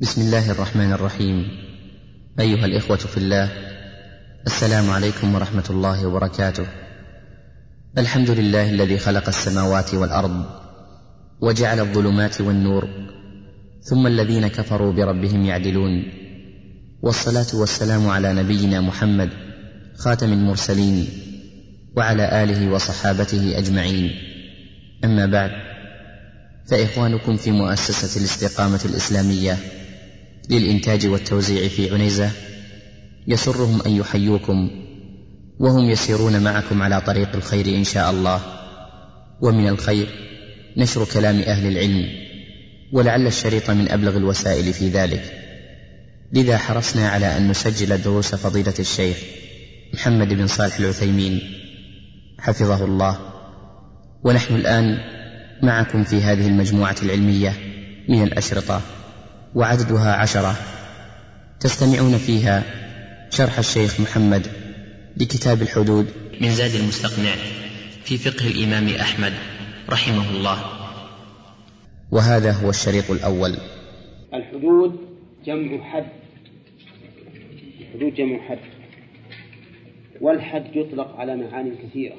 بسم الله الرحمن الرحيم. أيها الإخوة في الله، السلام عليكم ورحمة الله وبركاته. الحمد لله الذي خلق السماوات والأرض وجعل الظلمات والنور، ثم الذين كفروا بربهم يعدلون، والصلاة والسلام على نبينا محمد خاتم المرسلين وعلى آله وصحابته أجمعين. أما بعد، فإخوانكم في مؤسسة الاستقامة الإسلامية للإنتاج والتوزيع في عنيزة يسرهم أن يحيوكم، وهم يسيرون معكم على طريق الخير إن شاء الله. ومن الخير نشر كلام أهل العلم، ولعل الشريط من أبلغ الوسائل في ذلك، لذا حرصنا على أن نسجل دروس فضيلة الشيخ محمد بن صالح العثيمين حفظه الله. ونحن الآن معكم في هذه المجموعة العلمية من الأشرطة، وعددها 10، تستمعون فيها شرح الشيخ محمد لكتاب الحدود من زاد المستقنع في فقه الإمام أحمد رحمه الله. وهذا هو الشريط الأول. الحدود جمع حد. الحدود جمع حد، والحد يطلق على معاني كثيرة.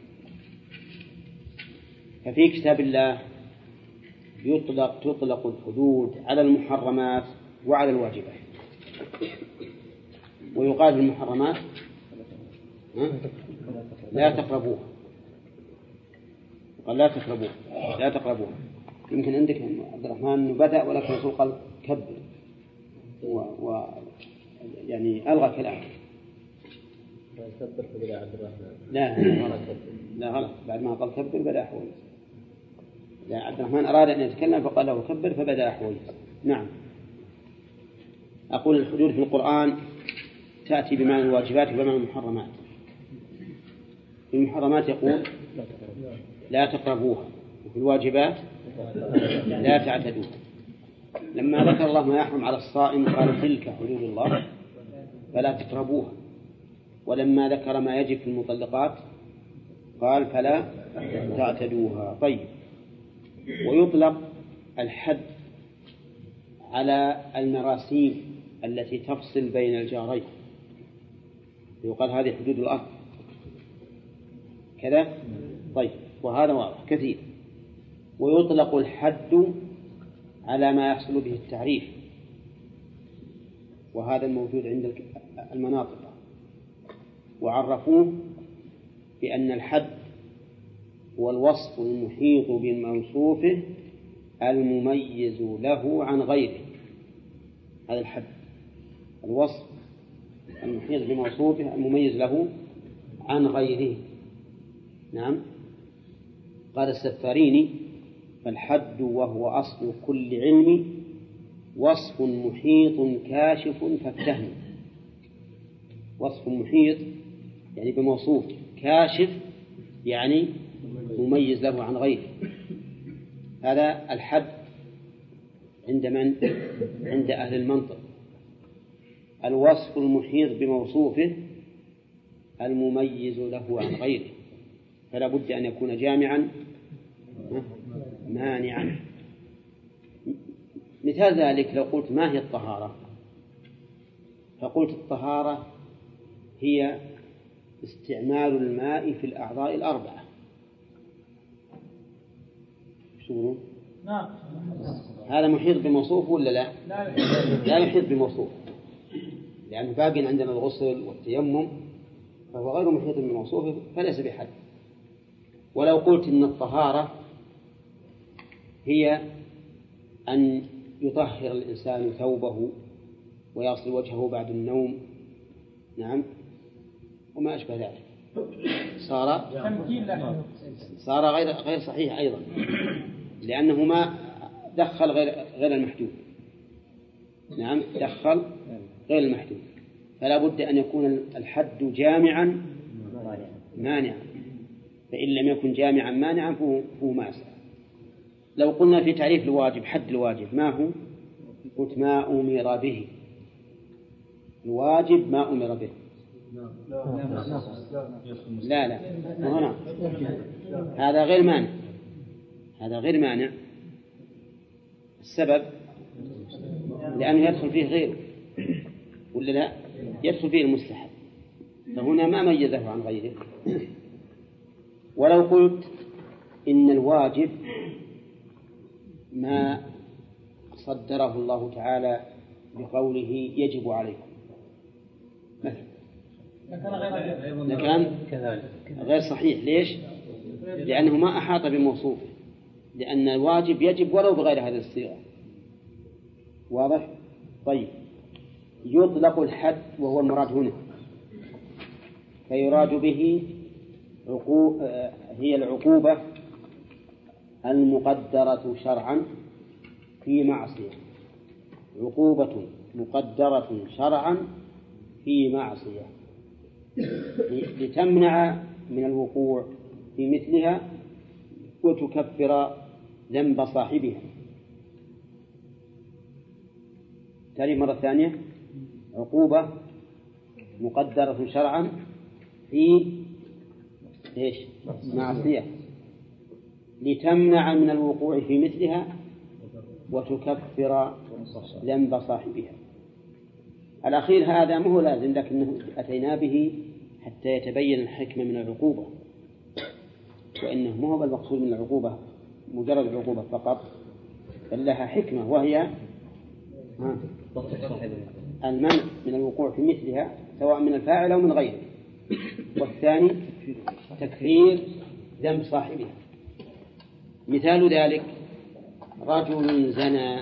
ففي كتاب الله تطلق الحدود على المحرمات وعلى الواجبات. ويقال المحرمات لا تقربوها، قال لا تقربوها. يمكن عندك عبد الرحمن أنه بدأ ولكن الرسول قال كبر، يعني ألغى كلامه. لا غلط، بعد ما قال كبر بدأ حويس. لا، عبد الرحمن أراد أن يتكلم فقال له كبر فبدأ حويس. نعم. أقول الحدود في القرآن تأتي بمعنى الواجبات وبمعنى المحرمات. في المحرمات يقول لا تقربوها، وفي الواجبات لا تعتدوها. لما ذكر الله ما يحرم على الصائم قال تلك حدود الله فلا تقربوها، ولما ذكر ما يجب في المطلقات قال فلا تعتدوها. طيب، ويطلق الحد على المراسيم التي تفصل بين الجارين، يقال هذه حدود الأرض كذا. طيب، وهذا واضح كثير. ويطلق الحد على ما يحصل به التعريف، وهذا الموجود عند المناطق، وعرفوه بأن الحد هو الوصف المحيط بموصوفه المميز له عن غيره. هذا الحد، الوصف المحيط بموصوفه المميز له عن غيره. نعم. قال السفاريني: فالحد وهو أصل كل علم وصف محيط كاشف فافتهم. وصف محيط يعني بموصوف، كاشف يعني مميز له عن غيره. هذا الحد عند من؟ عند أهل المنطق. الوصف المحيط بموصوفه المميز له عن غيره، فلا بد أن يكون جامعا مانعا. مثال ذلك لو قلت ما هي الطهارة، فقلت الطهارة هي استعمال الماء في الأعضاء الأربعة. شو هذا محيط بموصوف ولا لا؟ لا يحيط بموصوف، لأنه باقي عندنا الغسل والتيمم، فهو غير محيط بموصوفه فليس بحد. ولو قلت إن الطهارة هي أن يطهر الإنسان ثوبه ويغسل وجهه بعد النوم، نعم، وما أشبه ذلك، صار غير صحيح أيضا، لأنه ما دخل غير المحدود. نعم، دخل غير المحدود، فلا بد أن يكون الحد جامعا مانعا، فإن لم يكن جامعا مانعا فهو ماسع. لو قلنا في تعريف الواجب، حد الواجب ما هو؟ قلت ما أمر به. الواجب ما أمر به. لا هنا هذا غير مانع، هذا غير مانع. السبب لأنه يدخل فيه غيره ولا لا؟ يدخل فيه المستحب، فهنا ما ميزه عن غيره. ولو قلت إن الواجب ما صدره الله تعالى بقوله يجب عليكم لكان غير صحيح. ليش؟ لأنه ما أحاط بموصوفه، لأن الواجب يجب ولو بغير هذه الصيغة. واضح؟ طيب، يطلق الحد وهو المراد هنا، فيراد به هي العقوبة المقدرة شرعا في معصية، عقوبة مقدرة شرعا في معصية لتمنع من الوقوع في مثلها وتكفر ذنب صاحبها. تالي مرة ثانية، عقوبة مقدرة شرعا في إيش؟ معصية لتمنع من الوقوع في مثلها وتكفر ذنب صاحبها. الأخير هذا ما هو لازم، لكنه أتينا به حتى يتبين الحكمة من العقوبة، وإنه ما هو المقصود من العقوبة مجرد العقوبة فقط، بل لها حكمة، وهي المنع من الوقوع في مثلها سواء من الفاعل أو من غيره، والثاني تكفير ذنب صاحبها. مثال ذلك رجل زنى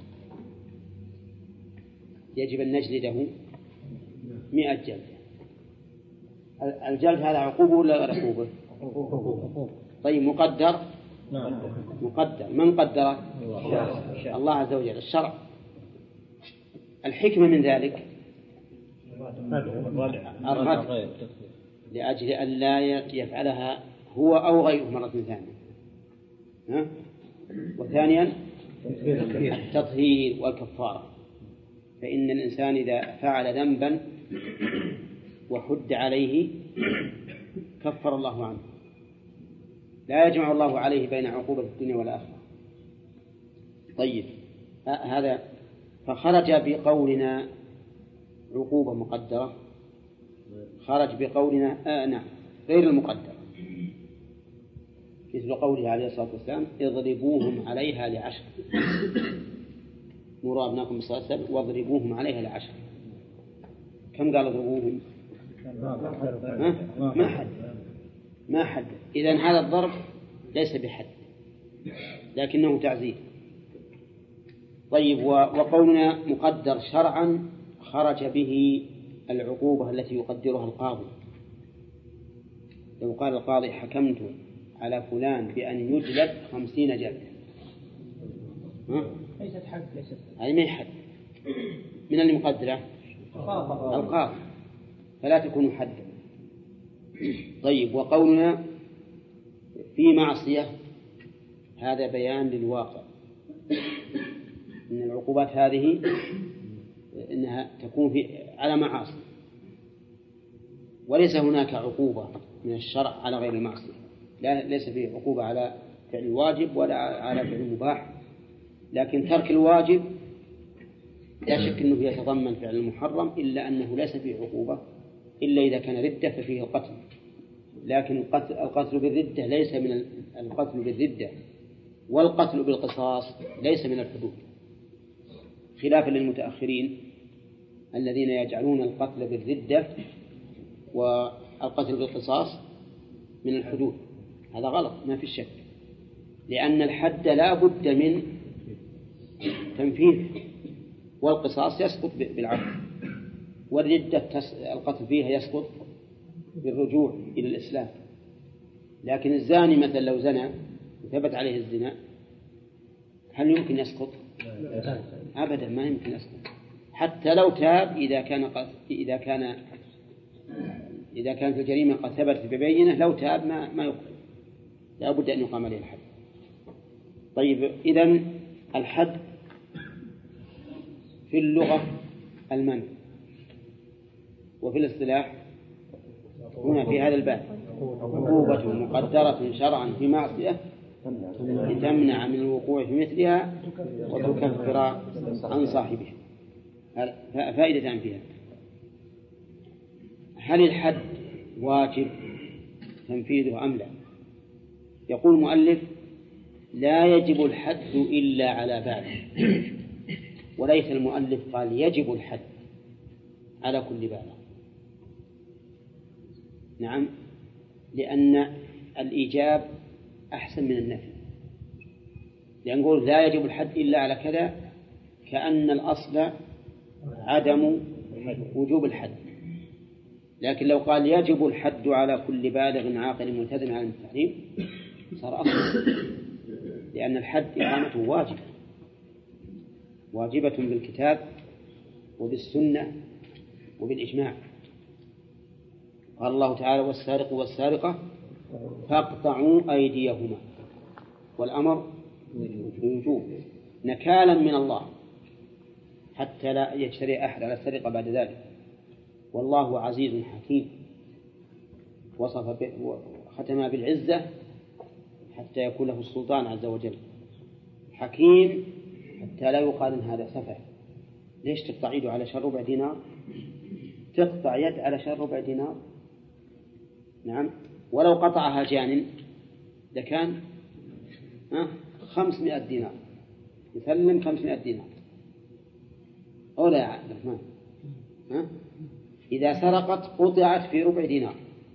يجب أن نجلده 100 جلدة. الجلد هذا عقوبة ولا غير عقوبة؟ طيب، مقدر؟ مقدر. من قدره؟ الله عز وجل، الشرع. الحكمة من ذلك الردع، لأجل أن لا يفعلها هو أو غيره مرة ثانية. وثانيا التطهير والكفارة، فإن الإنسان إذا فعل ذنبا وحد عليه كفر الله عنه، لا يجمع الله عليه بين عقوبة الدنيا والآخرة. طيب، هذا فخرج بقولنا عقوبة مقدرة، خرج بقولنا نعم غير المقدرة، مثل قوله عليه الصلاة والسلام اضربوهم عليها ل10. مروا أبناكم بالصلاة واضربوهم عليها ل10. كم قال اضربوهم؟ ما حد. إذن هذا الضرب ليس بحد لكنه تعزير. طيب، وقولنا مقدر شرعا خرج به العقوبة التي يقدرها القاضي. لو قال القاضي حكمت على فلان بأن يجلد 50 جلدة، ليست حد، هذه ما هي حد. من اللي مقدره؟ القاضي، فلا تكون حدا. طيب، وقولنا في معصية هذا بيان للواقع، إن العقوبات هذه إنها تكون على معاصي، وليس هناك عقوبة من الشرع على غير المعصية. ليس فيه عقوبة على فعل الواجب ولا على فعل المباح، لكن ترك الواجب لا شك أنه يتضمن فعل المحرم، إلا أنه ليس فيه عقوبة إلا إذا كان ردة ففيه القتل. لكن القتل بالردة ليس من القتل بالردة، والقتل بالقصاص ليس من الحدود، خلافا للمتأخرين الذين يجعلون القتل بالردة والقتل بالقصاص من الحدود. هذا غلط ما في شك، لأن الحد لا بد من تنفيذ، والقصاص يسقط بالعفو، والردة القتل فيها يسقط بالرجوع إلى الإسلام. لكن الزاني مثلا لو زنى وثبت عليه الزنا هل يمكن يسقط؟ أبدا ما يمكن يسقط، حتى لو تاب إذا كانت الجريمة قد ثبتت ببينة، لو تاب ما يقبل، لا بد أن يقام عليه الحد. طيب، إذن الحد في اللغة المنع، وفي الاصطلاح هنا في هذا الباب عقوبة مقدرة شرعا في معصية لتمنع من الوقوع في مثلها وتكفر عن صاحبها. فائدة فيها. هل الحد واجب تنفيذه أم لا؟ يقول المؤلف: لا يجب الحد إلا على بالغ، وليس المؤلف قال يجب الحد على كل بالغ. نعم، لأن الإيجاب أحسن من النفي، لأن نقول لا يجب الحد إلا على كذا كأن الأصل عدم وجوب الحد، لكن لو قال يجب الحد على كل بالغ عاقل ملتزم على التحريم صار أصل، لأن الحد إقامته واجبة بالكتاب وبالسنة وبالإجماع. قال الله تعالى: والسارق والسارقة فاقطعوا أيديهما، والأمر بالوجوب نكالا من الله حتى لا يجترئ أحد على السرقة بعد ذلك. والله عزيز حكيم، ختم بالعزة حتى يكون له السلطان عز وجل. حكيم حتى لا يقال إن هذا سفه. ليش تقطع يده على شر ربع دينار؟ تقطع يد على شر ربع دينار؟ نعم، ولو قطعها جان لكان 500 دينار، يسلم 500 دينار أو لا يا عبد الرحمن؟ إذا سرقت قطعت في ربع دينار،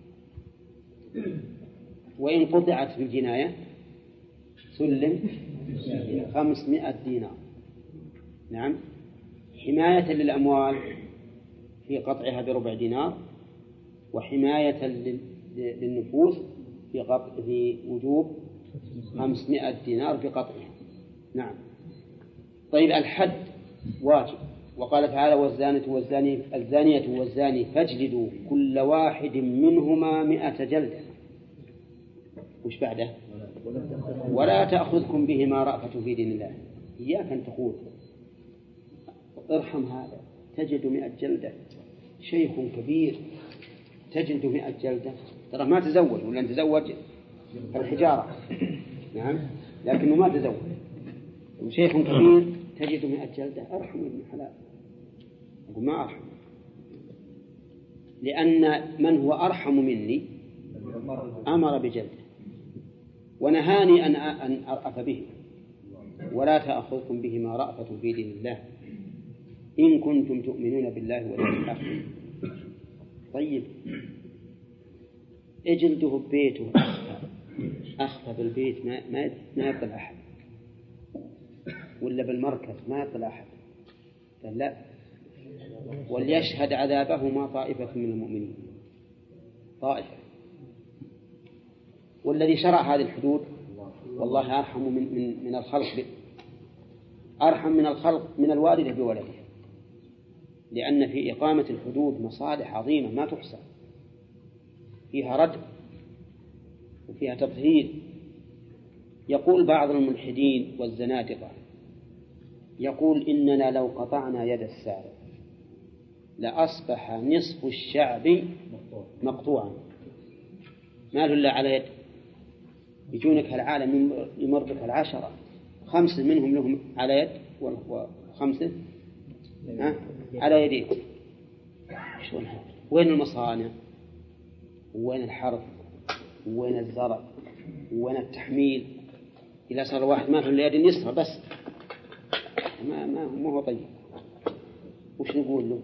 وإن قطعت بالجناية سلم 500 دينار. نعم، حماية للأموال في قطعها بربع دينار، وحماية للنفوس في وجوب 500 دينار في قطعها. نعم. طيب، الحد واجب، وقال تعالى: الزانية والزاني فاجلدوا كل واحد منهما 100 جلدة. وش بعده؟ ولا تأخذكم بهما رأفة في دين الله. إياك أن تقول ارحم هذا تجد 100 جلدة، شيخ كبير تجد 100 جلدة، ترى ما تزوج، ولا تزوج الحجارة. نعم، لكنه ما تزوج، وشيخ كبير تجد 100 جلدة، أرحم ابن حلال. أقول ما أرحم، لأن من هو أرحم مني أمر بجلده ونهاني أن أرأف به. ولا تأخذكم بهما رأفة في دين الله إن كنتم تؤمنون بالله واليوم الآخر. طيب، اجلده ببيته أخفى بالبيت ما يطلع أحد، ولا بالمركز ما يطلع أحد، لا، وليشهد عذابهما طائفة من المؤمنين. طائفة. والذي شرع هذه الحدود والله أرحم من الخلق، أرحم من الخلق من الوالدة بولدها، لأن في إقامة الحدود مصالح عظيمة ما تحصى، فيها ردع وفيها تطهير. يقول بعض الملحدين والزنادقة، يقول: إننا لو قطعنا يد السارق لأصبح نصف الشعب مقطوعا، ما له إلا على يد. يجونك هالعالم يمر بك 10، 5 منهم لهم على يد و5 على يدين. شلون هذا؟ وين المصانع؟ وين الحرث؟ وين الزرع؟ وين التحميل؟ إذا صار واحد ما في إلا يد يسرى بس، ما هو طيب. وش نقول له؟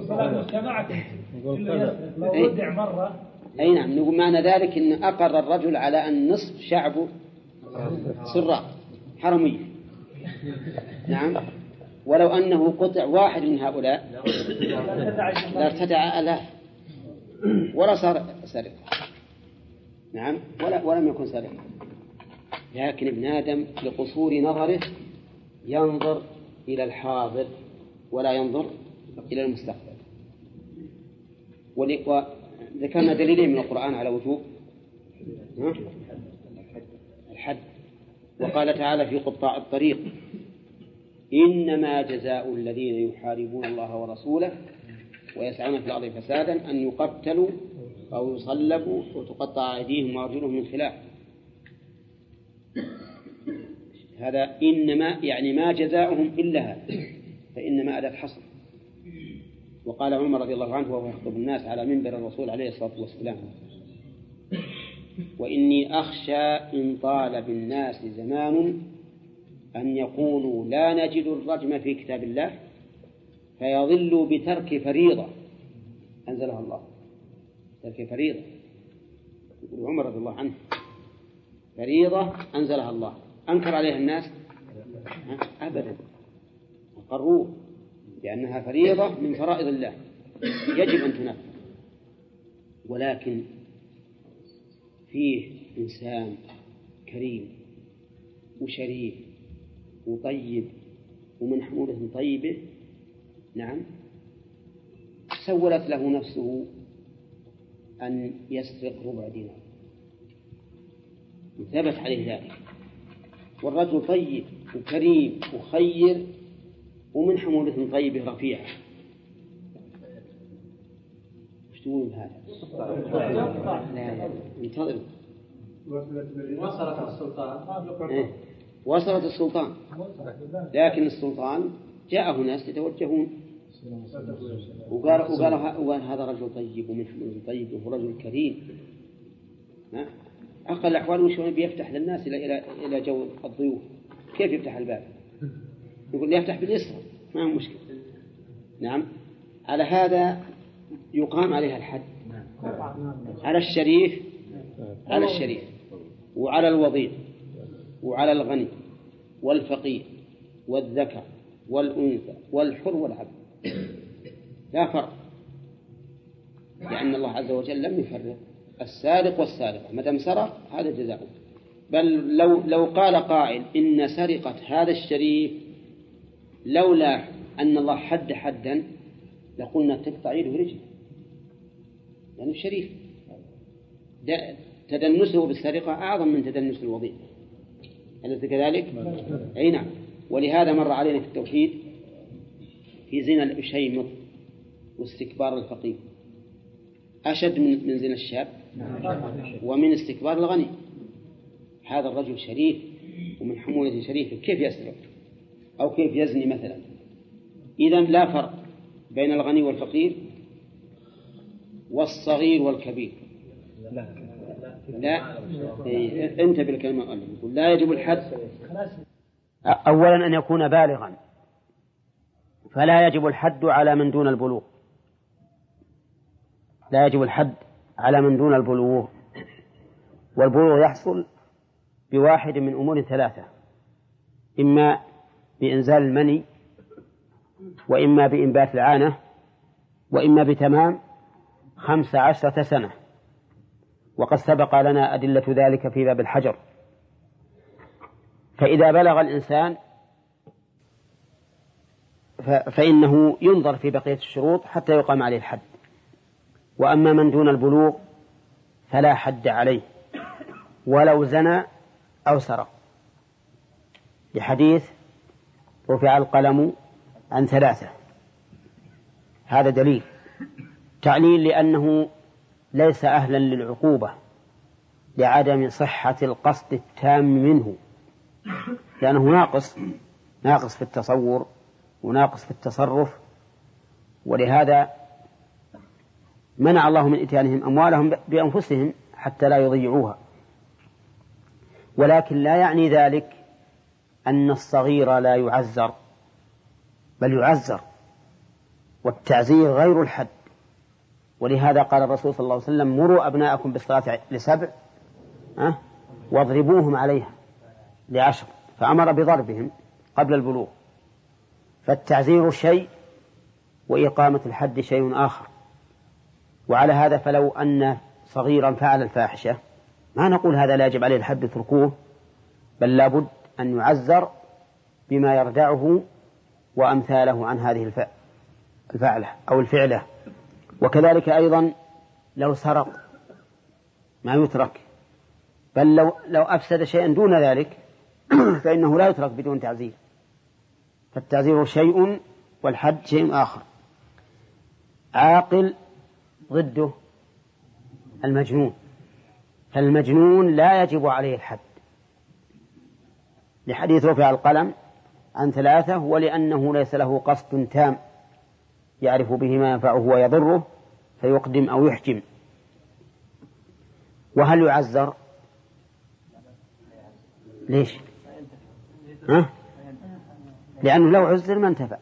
ودع مرة. أي نعم، نقول معنى ذلك إن أقر الرجل على أن نصف شعبه سراء حرمية. نعم، ولو أنه قطع واحد من هؤلاء لارتدع آلاف ولا صار سرق. نعم، ولم يكن سرق. لكن ابن آدم لقصور نظره ينظر إلى الحاضر ولا ينظر إلى المستقبل. وذكرنا دليلين من القرآن على وجوب الحد. وقال تعالى في قطاع الطريق: إنما جزاء الذين يحاربون الله ورسوله ويسعون في الأرض فسادا أن يقتلوا أو يصلبوا وتقطع أيديهم وأرجلهم من خلاف. هذا إنما يعني ما جزاؤهم إلا هذا، فإنما أداة حصر. وقال عمر رضي الله عنه وهو يخطب الناس على منبر الرسول عليه الصلاة والسلام: وإني أخشى إن طال بالناس زمان أن يقولوا لا نجد الرجم في كتاب الله فيضلوا بترك فريضة أنزلها الله. ترك فريضة، يقول عمر رضي الله عنه، فريضة أنزلها الله أنكر عليها الناس؟ أبدا، أقروه بأنها فريضة من فرائض الله يجب أن تنفذ. ولكن فيه إنسان كريم وشريف وطيب ومن حمولة طيبة، نعم، سولت له نفسه أن يسرق ربع دينار، ثبت عليه ذلك، والرجل طيب وكريم وخير ومن حمولة طيبة رفيعة. وش تقول بهذا؟ لا انتظروا. وصلت السلطان، لكن السلطان جاءه ناس يتوجهون وقال هذا رجل طيب ومن حمولة طيب وهو رجل كريم. أقل الأحوال وش بيفتح للناس إلى جو الضيوف؟ كيف يفتح الباب؟ يقول لي يفتح باليسرى، ما هو مشكلة. نعم، على هذا يقام عليها الحد، على الشريف، على الشريف وعلى الوضيع وعلى الغني والفقير والذكر والأنثى والحر والعبد، لا فرق، لأن الله عز وجل لم يفرق. السارق والسارقة ما دام سرق هذا جزاؤه. بل لو قال قائل إن سرقة هذا الشريف لولا أن الله حد حدا لقلنا تقطع يده ورجله، لأنه الشريف تدنسه بالسرقة أعظم من تدنس الوضيع، أليس كذلك؟ أي نعم. ولهذا مر علينا في التوحيد في زنا الأشيمط واستكبار الفقير أشد من زنا الشاب ومن استكبار الغني. هذا الرجل شريف ومن حمولة شريف، كيف يسرق أو كيف يزني مثلا؟ إذن لا فرق بين الغني والفقير والصغير والكبير. لا انت بالكلمة يقول لا يجب الحد. أولا أن يكون بالغا، فلا يجب الحد على من دون البلوغ، لا يجب الحد على من دون البلوغ. والبلوغ يحصل بواحد من أمور ثلاثة: إما بإنزال المني، وإما بإنبات العانة، وإما بتمام 15 سنة. وقد سبق لنا أدلة ذلك في باب الحجر. فإذا بلغ الإنسان فإنه ينظر في بقية الشروط حتى يقام عليه الحد. وأما من دون البلوغ فلا حد عليه ولو زنى أو سرق، لحديث رفع القلم عن 3. هذا دليل تعليل لأنه ليس أهلا للعقوبة لعدم صحة القصد التام منه، لأنه ناقص في التصور وناقص في التصرف. ولهذا منع الله من إتيانهم أموالهم بأنفسهم حتى لا يضيعوها. ولكن لا يعني ذلك أن الصغير لا يعزر، بل يعزر، والتعزير غير الحد. ولهذا قال الرسول صلى الله عليه وسلم: مروا أبناءكم بالصلاة ل7 واضربوهم عليها ل10، فأمر بضربهم قبل البلوغ. فالتعزير شيء وإقامة الحد شيء آخر. وعلى هذا فلو أن صغيرا فعل الفاحشة ما نقول هذا لا يجب عليه الحد اتركوه، بل لابد أن يعزر بما يردعه وأمثاله عن هذه الفعلة أو الفعلة. وكذلك أيضا لو سرق ما يترك، بل لو أفسد شيئا دون ذلك فإنه لا يترك بدون تعزير. فالتعزير شيء والحد شيء آخر. عاقل ضده المجنون، فالمجنون لا يجب عليه الحد لحديث رفع القلم عن 3، ولأنه ليس له قصد تام يعرف به ما ينفعه ويضره فيقدم أو يحجم. وهل يعذر؟ ليش؟ لأنه لو عذر ما انتفع.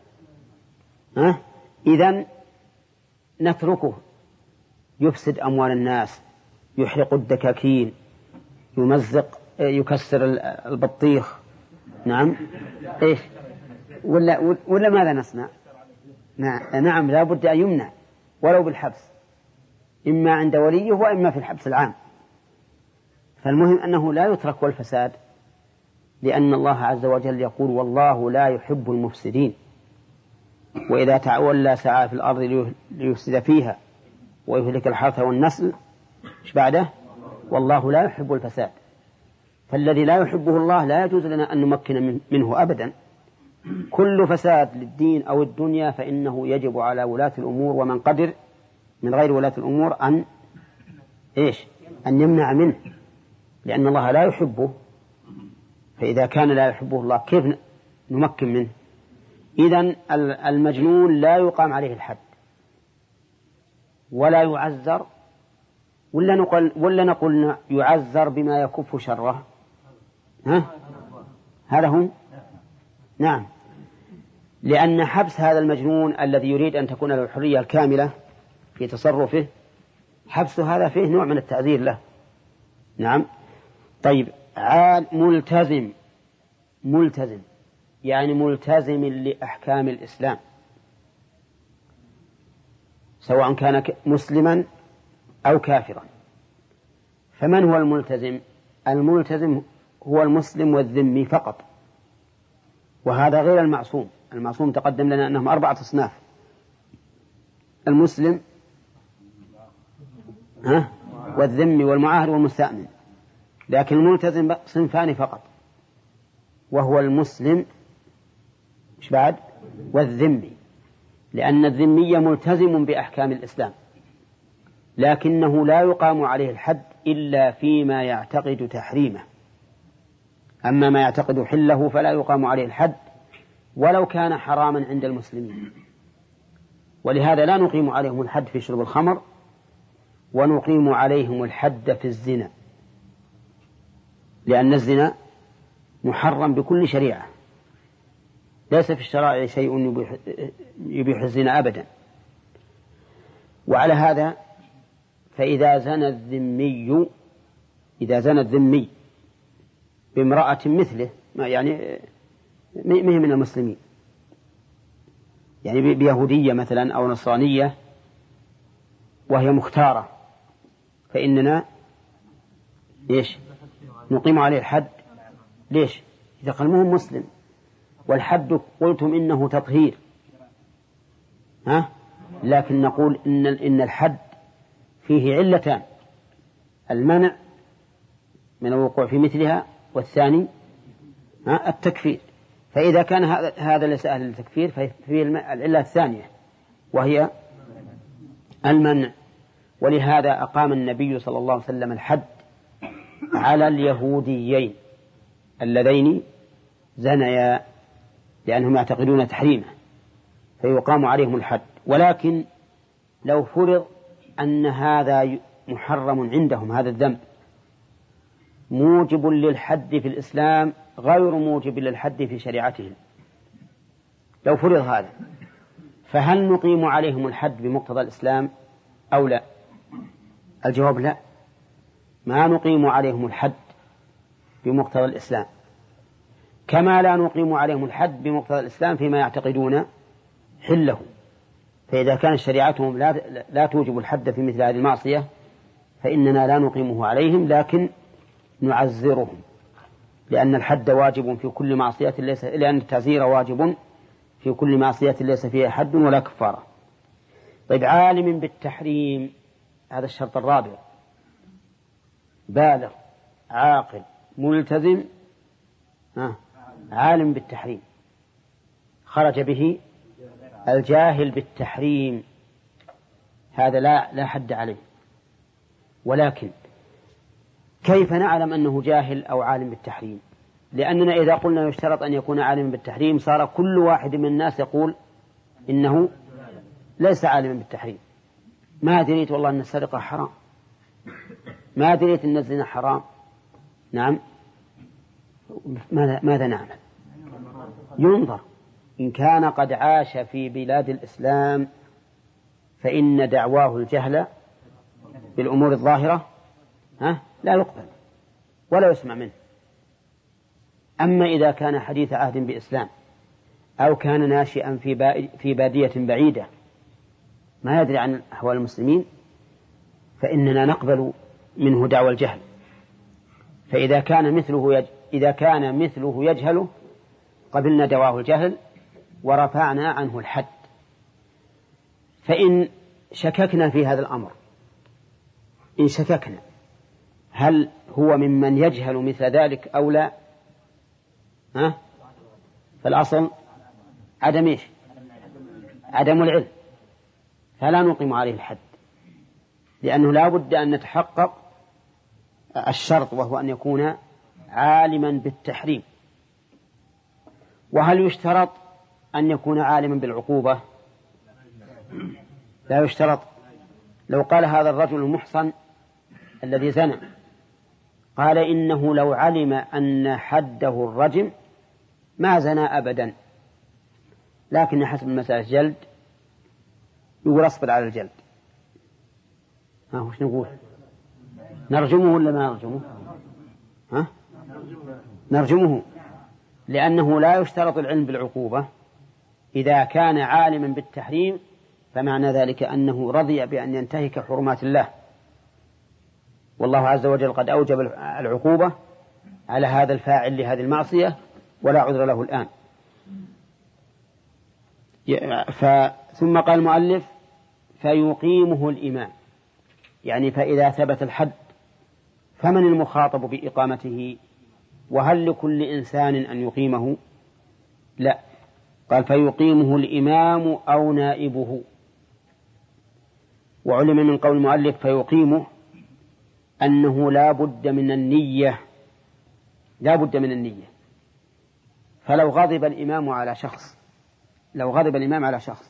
إذن نتركه يفسد أموال الناس، يحرق الدكاكين، يمزق، يكسر البطيخ. نعم. إيش؟ ولا ماذا نصنع؟ نعم، لا بد أن يمنع ولو بالحبس، إما عند وليه وإما في الحبس العام. فالمهم أنه لا يترك والفساد، لأن الله عز وجل يقول والله لا يحب المفسدين، وإذا تولى سعى في الأرض ليفسد فيها ويهلك الحرث والنسل إيش بعده؟ والله لا يحب الفساد. فالذي لا يحبه الله لا يجوز لنا أن نمكن منه أبدا. كل فساد للدين أو الدنيا فإنه يجب على ولاة الأمور ومن قدر من غير ولاة الأمور أن يمنع منه، لأن الله لا يحبه. فإذا كان لا يحبه الله كيف نمكن منه؟ إذن المجنون لا يقام عليه الحد ولا يعذر، ولا نقول يعذر بما يكف شره. هذا هو. نعم، لأن حبس هذا المجنون الذي يريد أن تكون له الحرية الكاملة في تصرفه، حبس هذا فيه نوع من التعذير له. نعم. طيب، ملتزم يعني ملتزم لأحكام الإسلام، سواء كان مسلما أو كافرا. فمن هو الملتزم؟ الملتزم هو المسلم والذمي فقط، وهذا غير المعصوم. المعصوم تقدم لنا أنهم 4 أصناف: المسلم والذمي والمعاهد والمستأمن. لكن الملتزم صنفان فقط، وهو المسلم إيش بعد؟ والذمي، لأن الذمي ملتزم بأحكام الإسلام لكنه لا يقام عليه الحد إلا فيما يعتقد تحريمه، أما ما يعتقد حله فلا يقام عليه الحد ولو كان حراما عند المسلمين. ولهذا لا نقيم عليهم الحد في شرب الخمر، ونقيم عليهم الحد في الزنا، لأن الزنا محرم بكل شريعة، ليس في الشرائع شيء يبيح الزنا أبدا. وعلى هذا فإذا زنى الذمي بامرأة مثله، يعني مهم من المسلمين، يعني بيهودية مثلا أو نصرانية وهي مختارة، فإننا نقيم عليه الحد. ليش؟ إذا قال مهم مسلم، والحد قلتم إنه تطهير، لكن نقول إن الحد فيه علتان: المنع من الوقوع في مثلها، والثاني التكفير. فإذا كان هذا ليس أهل التكفير ففيه العلة الثانية وهي المنع. ولهذا أقام النبي صلى الله عليه وسلم الحد على اليهوديين اللذين زنيا، لأنهم يعتقدون تحريمه فيقام عليهم الحد. ولكن لو فرض أن هذا محرم عندهم، هذا الذنب موجب للحد في الإسلام غير موجب للحد في شريعتهم، لو فرض هذا، فهل نقيم عليهم الحد بمقتضى الإسلام أو لا؟ الجواب لا، ما نقيم عليهم الحد بمقتضى الإسلام، كما لا نقيم عليهم الحد بمقتضى الإسلام فيما يعتقدون حله. فإذا كانت شريعتهم لا توجب الحد في مثل هذه المعصية فإننا لا نقيمه عليهم، لكن نعزرهم، لأن الحد واجب في كل معصية لأن التعزير واجب في كل معصية ليس فيها حد ولا كفارة. طيب، عالم بالتحريم، هذا الشرط الرابع: بالغ عاقل ملتزم عالم بالتحريم. خرج به الجاهل بالتحريم، هذا لا حد عليه. ولكن كيف نعلم أنه جاهل أو عالم بالتحريم؟ لأننا إذا قلنا يشترط أن يكون عالما بالتحريم صار كل واحد من الناس يقول إنه ليس عالما بالتحريم، ما دريت والله أن السرقة حرام، ما دريت أن الزنا حرام، نعم، ماذا نعمل؟ ينظر. إن كان قد عاش في بلاد الإسلام فإن دعواه الجهل بالأمور الظاهرة لا يقبل ولا يسمع منه. أما إذا كان حديث عهد بإسلام أو كان ناشئا في بادية بعيدة ما يدري عن أحوال المسلمين فإننا نقبل منه دعوى الجهل. فإذا كان مثله يجهله قبلنا دعواه الجهل ورفعنا عنه الحد. فإن شككنا في هذا الأمر، إن شككنا هل هو ممن يجهل مثل ذلك أو لا، فالأصل عدم العلم، فلا نقيم عليه الحد، لأنه لا بد أن نتحقق الشرط وهو أن يكون عالما بالتحريم. وهل يشترط أن يكون عالما بالعقوبة؟ لا يشترط. لو قال هذا الرجل المحصن الذي زنى قال إنه لو علم أن حده الرجم ما زنى أبدا، لكن حسب المسألة جلد، يقول أصبر على الجلد. وش نقول؟ نرجمه ولا ما نرجمه؟ نرجمه، لأنه لا يشترط العلم بالعقوبة. إذا كان عالما بالتحريم فمعنى ذلك أنه رضي بأن ينتهك حرمات الله، والله عز وجل قد أوجب العقوبة على هذا الفاعل لهذه المعصية ولا عذر له الآن. ثم قال المؤلف فيقيمه الإمام، يعني فإذا ثبت الحد فمن المخاطب بإقامته؟ وهل لكل إنسان أن يقيمه؟ لا، قال فيقيمه الإمام أو نائبه. وعلم من قول المؤلف فيقيمه أنه لا بد من النية، لا بد من النية. فلو غضب الإمام على شخص، لو غضب الإمام على شخص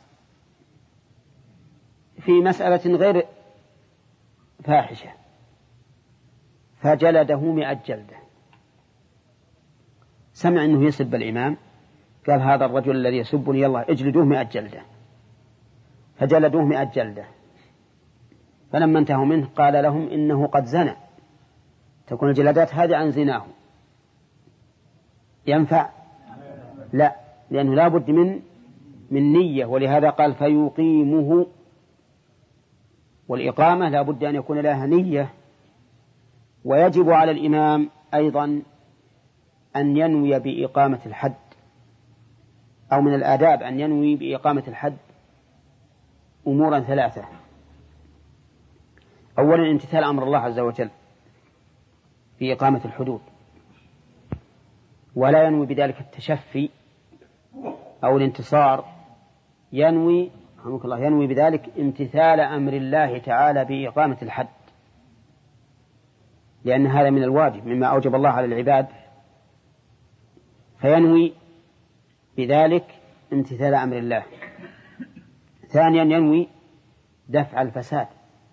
في مسألة غير فاحشة فجلده 100 جلدة، سمع أنه يسب الإمام قال هذا الرجل الذي يسبني يلا اجلدوه 100 جلدة، فجلدوه 100 جلدة. فلما انتهوا منه قال لهم إنه قد زنى، تكون الجلدات هذه عن زناه، ينفع؟ لا، لأنه لا بد من نية، ولهذا قال فيقيمه، والإقامة لا بد أن يكون لها نية. ويجب على الإمام أيضا أن ينوي بإقامة الحد، أو من الآداب أن ينوي بإقامة الحد أمورا 3. أولا امتثال أمر الله عز وجل في إقامة الحدود، ولا ينوي بذلك التشفي أو الانتصار، ينوي بذلك امتثال أمر الله تعالى بإقامة الحد، لأن هذا من الواجب مما أوجب الله على العباد، فينوي بذلك امتثال أمر الله. ثانيا ينوي دفع الفساد،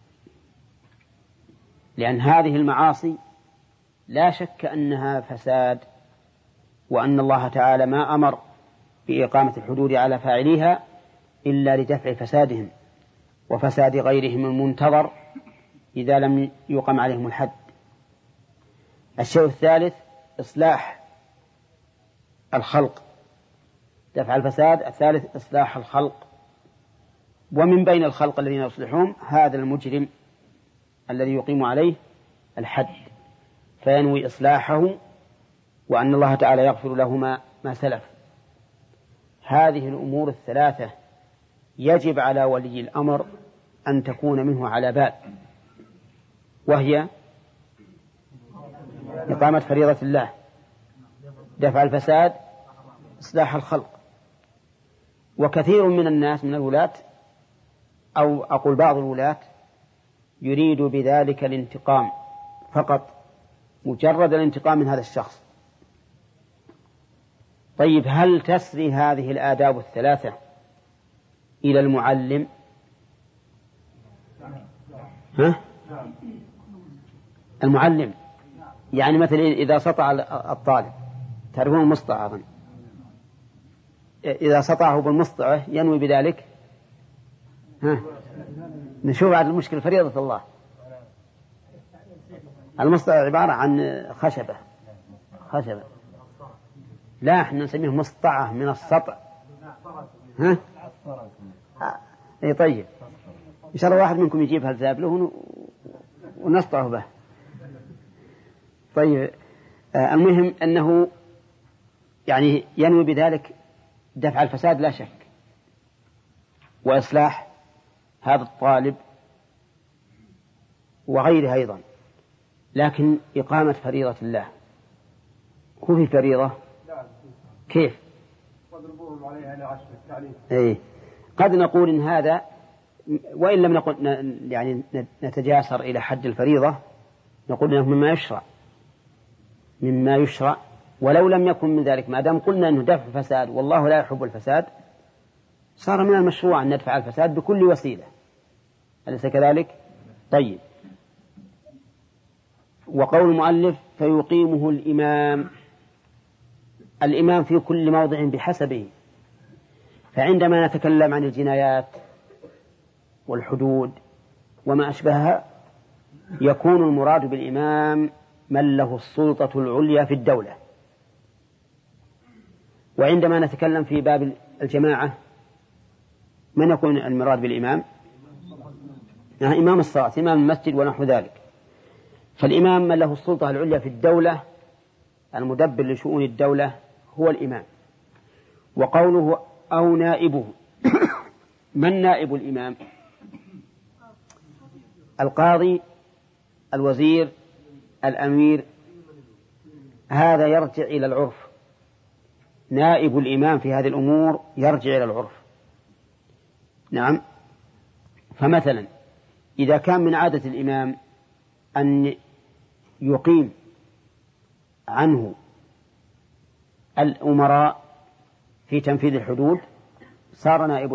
لأن هذه المعاصي لا شك أنها فساد، وأن الله تعالى ما أمر بإقامة الحدود على فاعليها إلا لدفع فسادهم وفساد غيرهم المنتظر إذا لم يقم عليهم الحد. الشيء الثالث إصلاح الخلق، دفع الفساد. الثالث إصلاح الخلق، ومن بين الخلق الذين يصلحون هذا المجرم الذي يقيم عليه الحد، فينوي إصلاحه وأن الله تعالى يغفر له ما سلف. هذه الأمور 3 يجب على ولي الأمر أن تكون منه على بال، وهي إقامة فريضة الله، دفع الفساد، إصلاح الخلق. وكثير من الناس من الولاة، أو أقول بعض الولاة، يريد بذلك الانتقام فقط، مجرد الانتقام من هذا الشخص. طيب هل تسري هذه الآداب 3 إلى المعلم ها؟ المعلم، يعني مثلا إذا سطع الطالب، تعرفون المسطع أظن، إذا سطعه بالمسطعة ينوي بذلك، ها؟ نشوف على المشكلة فريضة الله. المسطع عبارة عن خشبة، لا احنا نسميه مسطعة من السطع. ها؟ اي طيب، ان شاء الله واحد منكم يجيب هالذاب له ونسطعه به. طيب المهم أنه يعني ينوي بذلك دفع الفساد لا شك، وإصلاح هذا الطالب وغيره أيضا، لكن إقامة فريضة الله هو في فريضة كيف؟ إيه؟ قد نقول إن هذا، وإن لم نقل يعني نتجاسر إلى حد الفريضة، نقول إنه مما يشرع، ولو لم يكن من ذلك، ما دام قلنا أنه دفع الفساد والله لا يحب الفساد، صار من المشروع أن ندفع الفساد بكل وسيلة، أليس كذلك؟ طيب، وقول المؤلف فيقيمه الإمام في كل موضع بحسبه. فعندما نتكلم عن الجنايات والحدود وما أشبهها، يكون المراد بالإمام من له السلطة العليا في الدولة. وعندما نتكلم في باب الجماعة، من يكون المراد بالإمام؟ إمام الصلاة، إمام المسجد ونحو ذلك. فالإمام من له السلطة العليا في الدولة، المدبر لشؤون الدولة هو الإمام. وقوله أو نائبه، من نائب الإمام؟ القاضي، الوزير، الأمير، هذا يرجع إلى العرف. نائب الإمام في هذه الأمور يرجع إلى العرف. نعم. فمثلا إذا كان من عادة الإمام أن يقيم عنه الأمراء في تنفيذ الحدود، صار نائب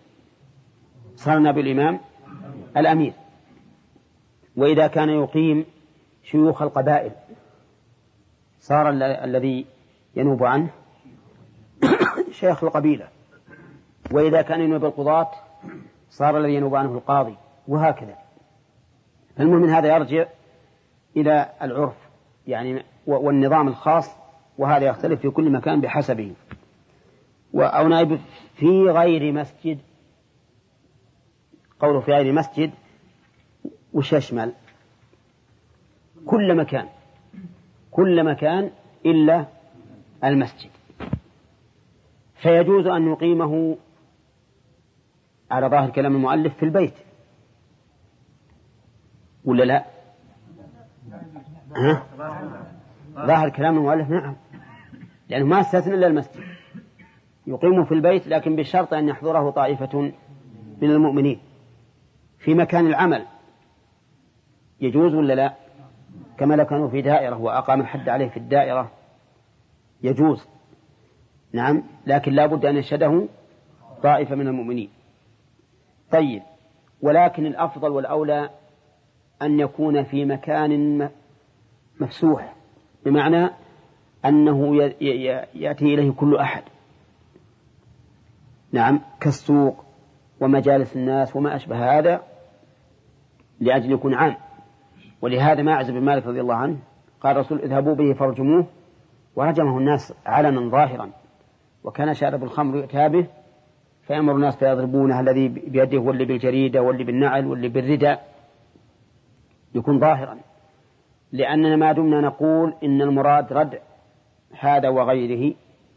الإمام الأمير. وإذا كان يقيم شيوخ القبائل، صار الذي ينوب عنه شيخ القبيلة. وإذا كان ينوب القضاة، صار الذي ينوب عنه القاضي، وهكذا. المهم من هذا يرجع إلى العرف يعني والنظام الخاص، وهذا يختلف في كل مكان بحسبه. أو نائب في غير مسجد، قوله في غير مسجد وش يشمل؟ كل مكان إلا المسجد. فيجوز أن نقيمه على ظاهر كلام المؤلف في البيت، ولا لا؟ ظاهر كلام المؤلف نعم، لأنه ما استثنى إلا المسجد. يقيم في البيت، لكن بشرط أن يحضره طائفة من المؤمنين. في مكان العمل يجوز ولا لا؟ كما لو كانوا في دائرة وأقام الحد عليه في الدائرة يجوز، نعم، لكن لا بد أن يشهده طائفة من المؤمنين. طيب، ولكن الأفضل والأولى أن يكون في مكان مفسوح، بمعنى أنه يأتي إليه كل أحد، نعم، كالسوق ومجالس الناس وما أشبه هذا، لأجل يكون عام. ولهذا ماعز بن مالك رضي الله عنه قال الرسول اذهبوا به فارجموه، ورجمه الناس علنا ظاهرا. وكان شارب الخمر يؤتى به فيأمر الناس فيضربونه، الذي بيده واللي بالجريدة واللي بالنعل واللي بالرداء، يكون ظاهرا. لأننا ما دمنا نقول إن المراد ردع هذا وغيره،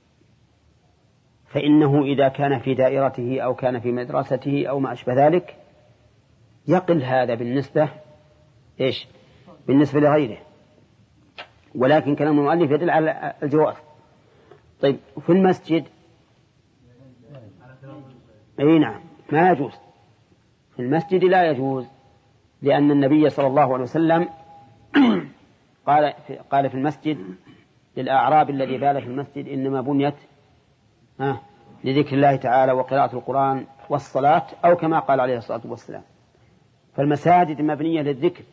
فإنه إذا كان في دائرته أو كان في مدرسته أو ما أشبه ذلك يقل هذا بالنسبة لغيره. ولكن كلام المؤلف يدل على الجواز. طيب، في المسجد أي نعم ما يجوز، في المسجد لا يجوز، لأن النبي صلى الله عليه وسلم قال في المسجد للأعراب الذي بال في المسجد إنما بنيت لذكر الله تعالى وقراءة القرآن والصلاة، أو كما قال عليه الصلاة والسلام. فالمساجد مبنية للذكر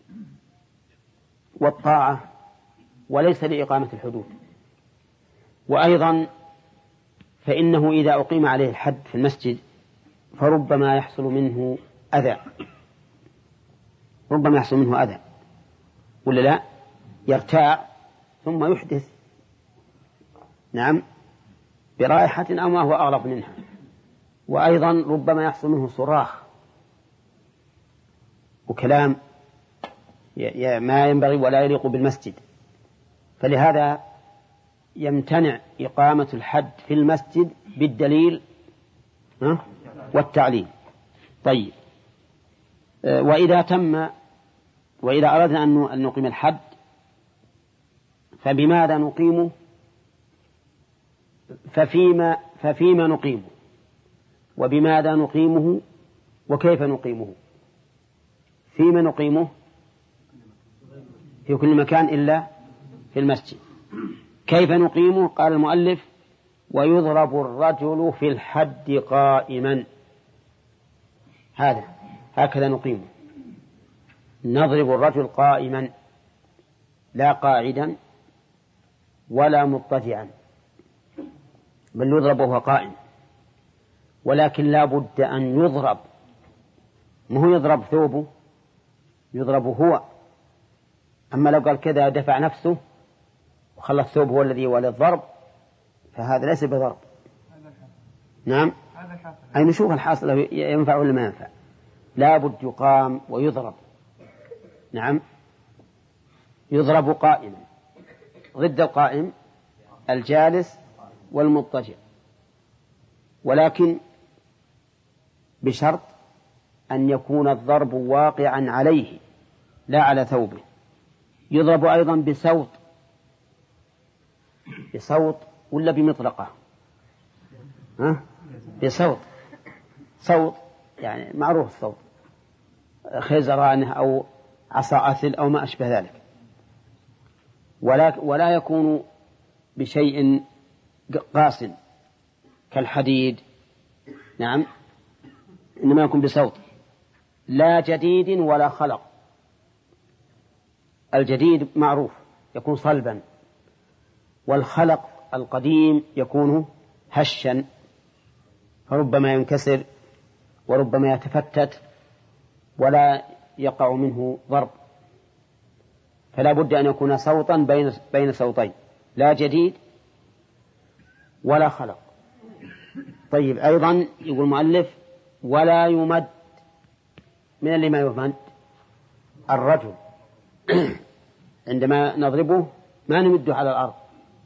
والطاعة وليس لإقامة الحدود. وأيضا فإنه إذا أقيم عليه الحد في المسجد فربما يحصل منه أذى، ربما يحصل منه أذى ولا لا، يرتاع ثم يحدث، نعم، برائحة أو ما هو أغلب منها. وأيضا ربما يحصل منه صراخ وكلام ما ينبغي ولا يليق بالمسجد، فلهذا يمتنع إقامة الحد في المسجد بالدليل والتعليم. طيب، وإذا أردنا أن نقيم الحد فبماذا نقيمه؟ ففيما نقيمه، وبماذا نقيمه، وكيف نقيمه. فيما نقيمه في كل مكان إلا في المسجد. كيف نقيمه؟ قال المؤلف: ويضرب الرجل في الحد قائما. هكذا نقيمه، نضرب الرجل قائما لا قاعدا ولا مضطجعا، بل يضرب وهو قائم. ولكن لا بد أن يضرب، ما هو يضرب ثوبه، يضرب هو. أما لو قال كذا دفع نفسه وخلى الثوب هو الذي يولي الضرب فهذا ليس بضرب. نعم، أي نشوف الحاصل ينفع ولا ما ينفع. لا بد يقام ويضرب. نعم، يضرب قائما، ضد القائم الجالس والمضطجع، ولكن بشرط أن يكون الضرب واقعا عليه لا على ثوبه. يضرب أيضا بصوت ولا بمطرقة؟ صوت يعني معروف الصوت، خيزرانه أو عصا أثل أو ما أشبه ذلك. ولا يكون بشيء قاس كالحديد، نعم، إنما يكون بصوت، لا جديد ولا خلق. الجديد معروف يكون صلبا، والخلق القديم يكون هشا، فربما ينكسر وربما يتفتت ولا يقع منه ضرب. فلا بد أن يكون صوتا بين صوتين، لا جديد ولا خلق. طيب، أيضا يقول المؤلف: ولا يمد. من اللي ما يمد؟ الرجل عندما نضربه ما نمده على الأرض.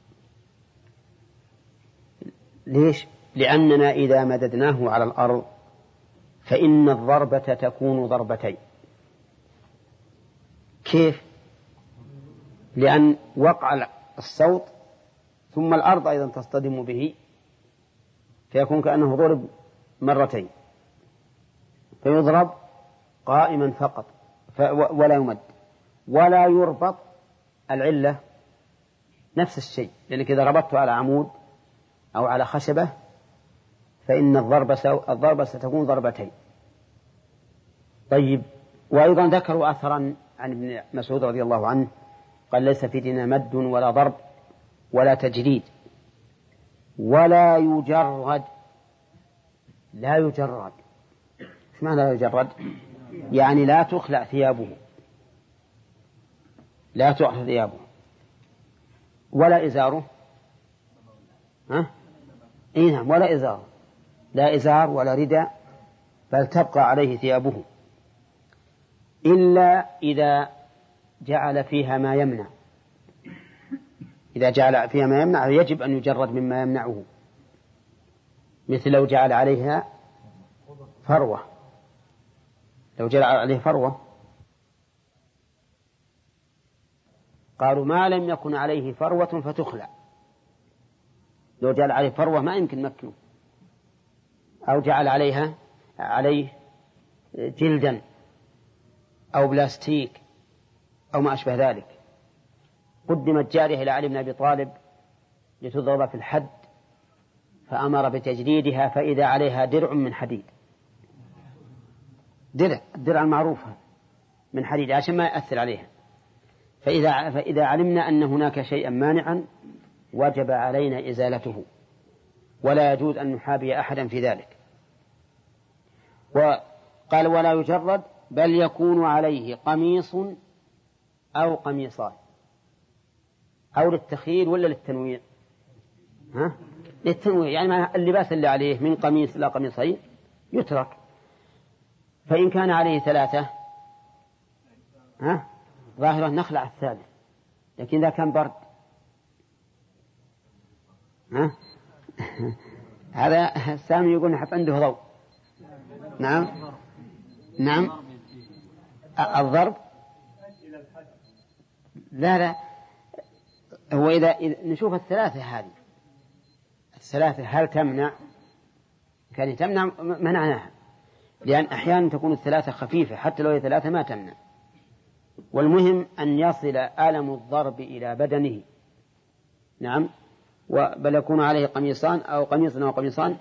ليش؟ لأننا إذا مددناه على الأرض فإن الضربة تكون ضربتين. كيف؟ لأن وقع الصوت ثم الأرض أيضا تصطدم به فيكون كأنه ضرب مرتين، فيضرب قائما فقط ولا يمد ولا يربط. العلة نفس الشيء، لأنك إذا ربطته على عمود أو على خشبة فإن الضربة ستكون ضربتين. طيب، وأيضا ذكروا أثرا عن ابن مسعود رضي الله عنه قال: ليس في ديننا مد ولا ضرب ولا تجريد ولا يجرد. لا يجرد، ايش معنى لا يجرد؟ يعني لا تخلع ثيابه، لا تخلع ثيابه ولا إزاره. نعم، ولا إزار، لا إزار ولا رداء، بل تبقى عليه ثيابه إلا إذا جعل فيها ما يمنع. إذا جعل فيها ما يمنع يجب أن يجرد مما يمنعه، مثل لو جعل عليها فروة، لو جعل عليه فروة قالوا ما لم يكن عليه فروة فتخلع. لو جعل عليه فروة ما يمكن مكنه، أو جعل عليه جلدا أو بلاستيك أو ما أشبه ذلك. قدمت جارية إلى علي بن أبي طالب لتضرب في الحد فأمر بتجريدها، فإذا عليها درع من حديد، الدرع المعروفة من حديد عشان ما يأثر عليها. فإذا علمنا أن هناك شيئا مانعا وجب علينا إزالته، ولا يجوز أن نحابي أحدا في ذلك. وقال ولا يجرد بل يكون عليه قميص أو قميصان، أو للتخيير ولا للتنويع؟ للتنويع، يعني اللباس اللي عليه من قميص إلى قميصين يترك. فإن كان عليه 3 ظاهرة نخلع الثالث، لكن إذا كان برد هذا سامي يقول نحط عنده ضوء. نعم الضرب لا هو إذا نشوف الثلاثة هذه هل تمنع؟ كان تمنع منعناها، لأن أحيانا تكون الثلاثة خفيفة حتى لو هي 3 ما تمنع. والمهم أن يصل ألم الضرب إلى بدنه. نعم بل يكون عليه قميصان أو قميص أو قميصان.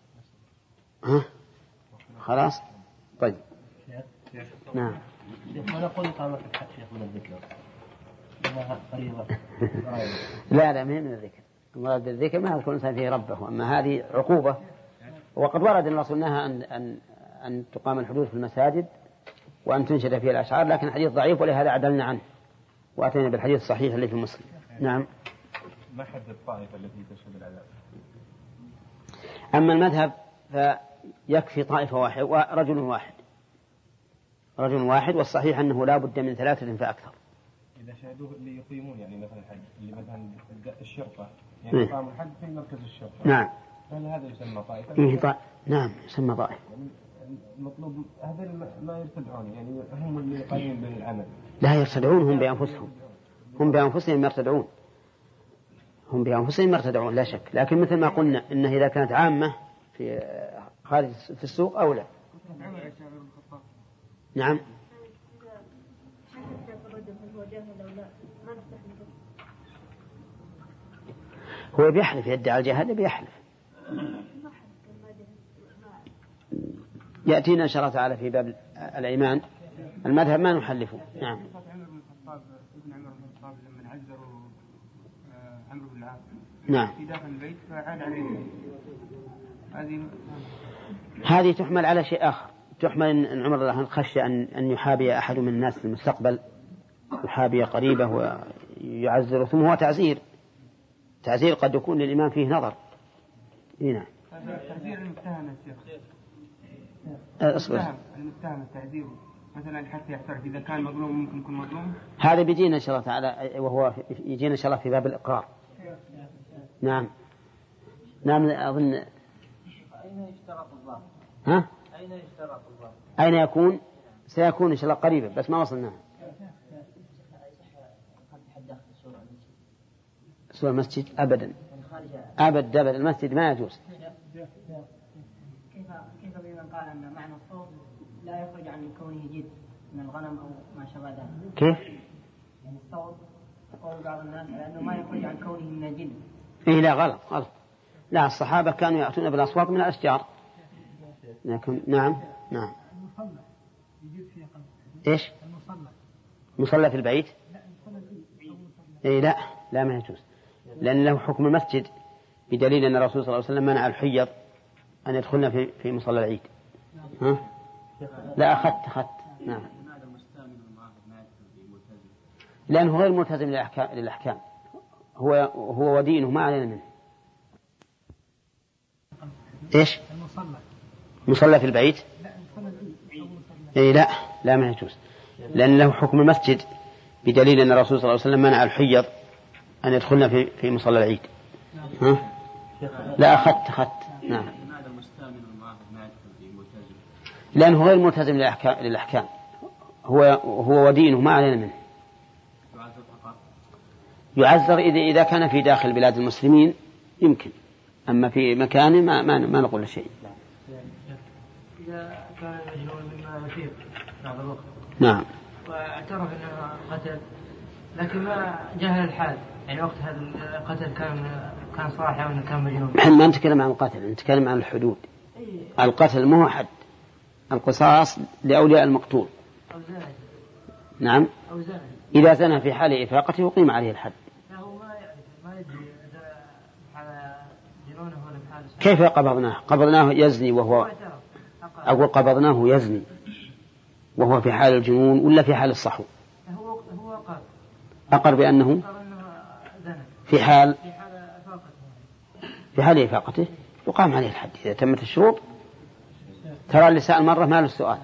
خلاص طيب. نعم ونقول قامت الحق شيخ من الذكر إنها فريضة. لا ما هي من الذكر. المراد بالذكر ما يذكر الإنسان فيه ربه، أما هذه عقوبة. وقد ورد الرسول نهى أن تقام الحدود في المساجد وأن تنشد فيها الأشعار، لكن الحديث ضعيف ولهذا عدلنا عنه وأتينا بالحديث الصحيح الذي في مسلم. نعم. ما حد الطائفة التي تشهد العذاب؟ أما المذهب فيكفي طائفة واحد ورجل واحد، والصحيح أنه لا بد من 3 فأكثر. إذا شهدوه اللي يقيمون يعني مثلا الحج، اللي مثلا الشرطة يعني قاموا الحج في مركز الشرطة. نعم. هل هذا يسمى طائفة؟ نعم يسمى طائفة. المطلوب هذا ما يرتدعون، يعني هم اللي قايمين بالعمل. لا يرتدعون، هم بأنفسهم يرتدعون لا شك. لكن مثل ما قلنا إنه إذا كانت عامة في خارج في السوق أو لا. نعم. هو بيحلف، يدعي الجهل بيحلف. يأتينا إن شاء الله تعالى في باب الأيمان. المذهب ما نحلفه. نعم. ابن عمر بن الخطاب لما عذروا عمرو بن العاص في داخل البيت فعاد عليه. هذه تحمل على شيء آخر، تحمل أن عمر الله عنه خشى أن يحابي أحد من الناس في المستقبل، يحابي قريبه ويعذره، ثم هو تعزير قد يكون للإمام فيه نظر. هنا تعزير المتهم المتهم التعزير مثلا حتى يعترف إذا كان مظلوم ممكن يكون مظلوم. هذا بيجينا إن شاء الله تعالى، وهو يجينا إن شاء الله في باب الإقرار. نعم أظن. أين يشترط الظاهر؟ أين يشترط الظاهر؟ أين يكون؟ سيكون إن شاء الله قريبا بس ما وصلناها. سوى المسجد أبدا المسجد ما يجوز. كيف بمن قال أن معنى الصوت لا يخرج عن كونه جد من الغنم أو ما شابه ذلك؟ كيف؟ يعني الصوت قول بعض الناس لأنه ما يخرج عن كونه من الجد. لا غلط. لا، الصحابة كانوا يأتون بالأصوات من الأشجار. لكن نعم. المصلى يجوز فيه إيش؟ مصلى في البيت؟ لا ما يجوز، لأن له حكم المسجد بدليل أن الرسول صلى الله عليه وسلم منع الحيض أن يدخلنا في مصلى العيد. لا أخذت. نعم. لأنه غير ملتزم للأحكام، هو ودينه ما علينا منه. إيش؟ مصلى في البيت؟ لا ما يجوز، لأن له حكم المسجد بدليل أن الرسول صلى الله عليه وسلم منع الحيض أن يدخلنا في مصلى العيد. لا أخذت. نعم. لأنه غير ملتزم للأحكام، هو ودينه ما علينا منه. يعذر إذا كان في داخل بلاد المسلمين يمكن، أما في مكانه ما نقول شيء. إذا كان مجنون مما يثير بعض الوقت. نعم. واعترف أنه قتل لكن ما جهل الحال، يعني وقت هذا القتل كان صاحي أو كان مجنون. نحن ما نتكلم عن القتل، نتكلم عن الحدود. القتل ما هو حد، القصاص لأولياء المقتول. نعم. إذا زنى في حال إفاقته يقيم عليه الحد. كيف قبضناه؟ قبضناه يزني وهو أقول قبضناه يزني وهو في حال الجنون ولا في حال الصحو؟ هو أقر بأنه في حال إفاقته يقام عليه الحد إذا تمت الشروط. ترى اللسان مرة ما له السؤال.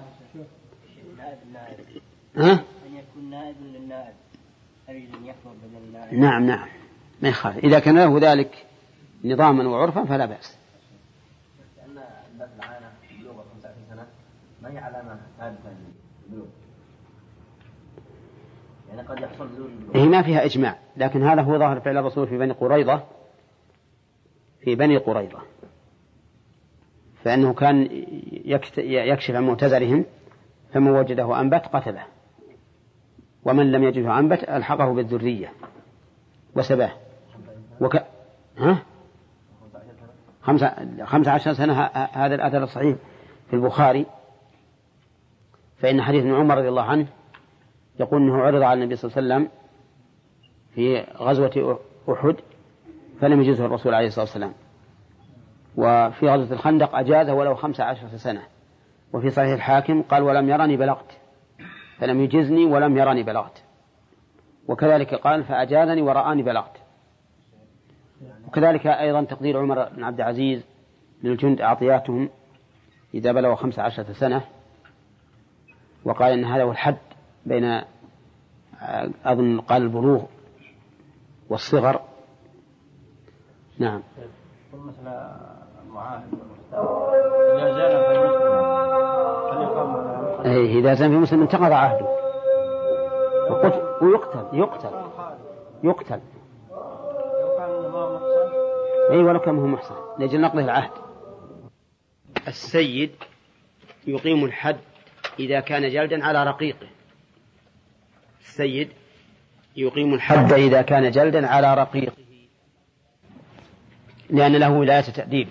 ها؟ أن يكون نائب للنائب أريد أن يحضر بدل النائب. نعم ما يخالف إذا كان له ذلك نظاما وعرفا فلا بأس. لأن الباب العانة بلوغ 25 سنة ما هي علامة ثابتة للبلوغ، يعني قد يحصل هي ما فيها إجماع، لكن هذا هو ظاهر فعل الرسول في بني قريظة فإنه كان يكشف عن معتزلهم فمن وجده أنبت قتله ومن لم يجده أنبت ألحقه بالذرية وسباه. 15 سنة هذا الأثر الصحيح في البخاري. فإن حديث ابن عمر رضي الله عنه يقول أنه عرض على النبي صلى الله عليه وسلم في غزوة أحد فلم يجزه الرسول عليه الصلاة والسلام، وفي غزوة الخندق أجازه ولو 15 سنة، وفي صحيح الحاكم قال ولم يرني بلغت، فلم يجزني ولم يرني بلغت، وكذلك قال فأجازني ورآني بلغت. وكذلك أيضا تقدير عمر بن عبد العزيز للجند أعطياتهم إذا بلغوا 15 سنة، وقال إن هذا هو الحد بين أظن قال البلوغ والصغر. نعم. مثل المعاهد إذا زال في مسلم إذا زال في مسلم انتقض عهده ويقتل ولو كان هو محصن لأجل نقضه العهد. السيد يقيم الحد إذا كان جلدا على رقيقه. السيد يقيم الحد إذا كان جلدا على رقيقه لأن له ولاية تأديب.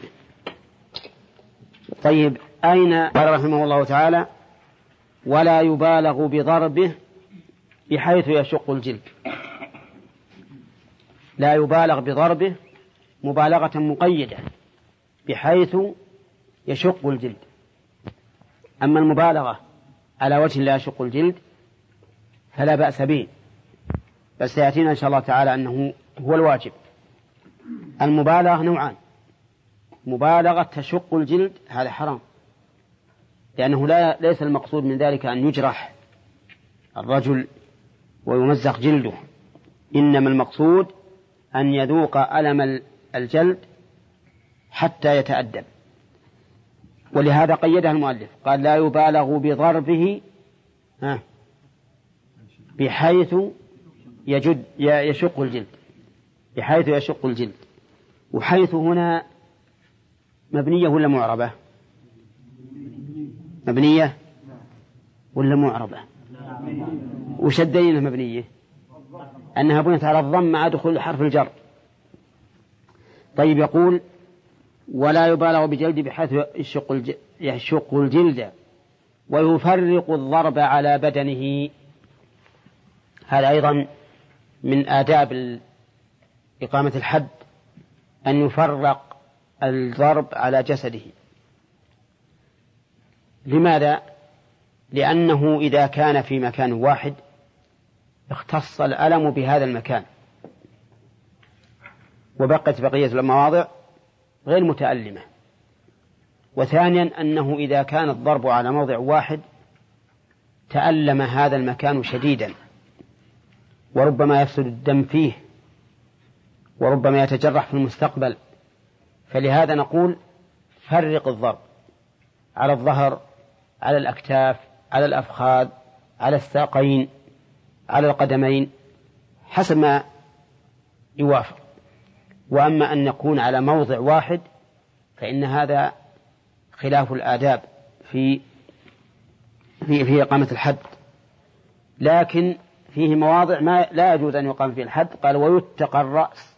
طيب أين قال رحمه الله تعالى ولا يبالغ بضربه بحيث يشق الجلد؟ لا يبالغ بضربه مبالغة مقيدة بحيث يشق الجلد. أما المبالغة على وجه لا يشق الجلد فلا بأس به، بس سيأتينا إن شاء الله تعالى أنه هو الواجب. المبالغة نوعان: مبالغة تشق الجلد هذا حرام لأنه ليس المقصود من ذلك أن يجرح الرجل ويمزق جلده، إنما المقصود أن يذوق ألم الجلد حتى يتأدب. ولهذا قيدها المؤلف قال لا يبالغ بضربه بحيث يشق الجلد، بحيث يشق الجلد. وحيث هنا مبنية ولا معربة؟ مبنية ولا معربة؟ وشدينها مبنية أنها بنيت على الضم مع دخول حرف الجر. طيب يقول ولا يبالغ بجلد بحيث يشق الجلد ويفرق الضرب على بدنه. هذا أيضا من آداب إقامة الحد أن يفرق الضرب على جسده. لماذا؟ لأنه إذا كان في مكان واحد اختص الألم بهذا المكان وبقت بقية المواضع غير متألمة. وثانيا أنه إذا كان الضرب على موضع واحد تألم هذا المكان شديدا وربما يفسد الدم فيه وربما يتجرح في المستقبل. فلهذا نقول فرق الضرب على الظهر، على الأكتاف، على الأفخاذ، على الساقين، على القدمين حسب ما يوافق. وأما أن نكون على موضع واحد فإن هذا خلاف الآداب في إقامة الحد. لكن فيه مواضع ما لا يجوز أن يقام فيه الحد. قال ويتقى الرأس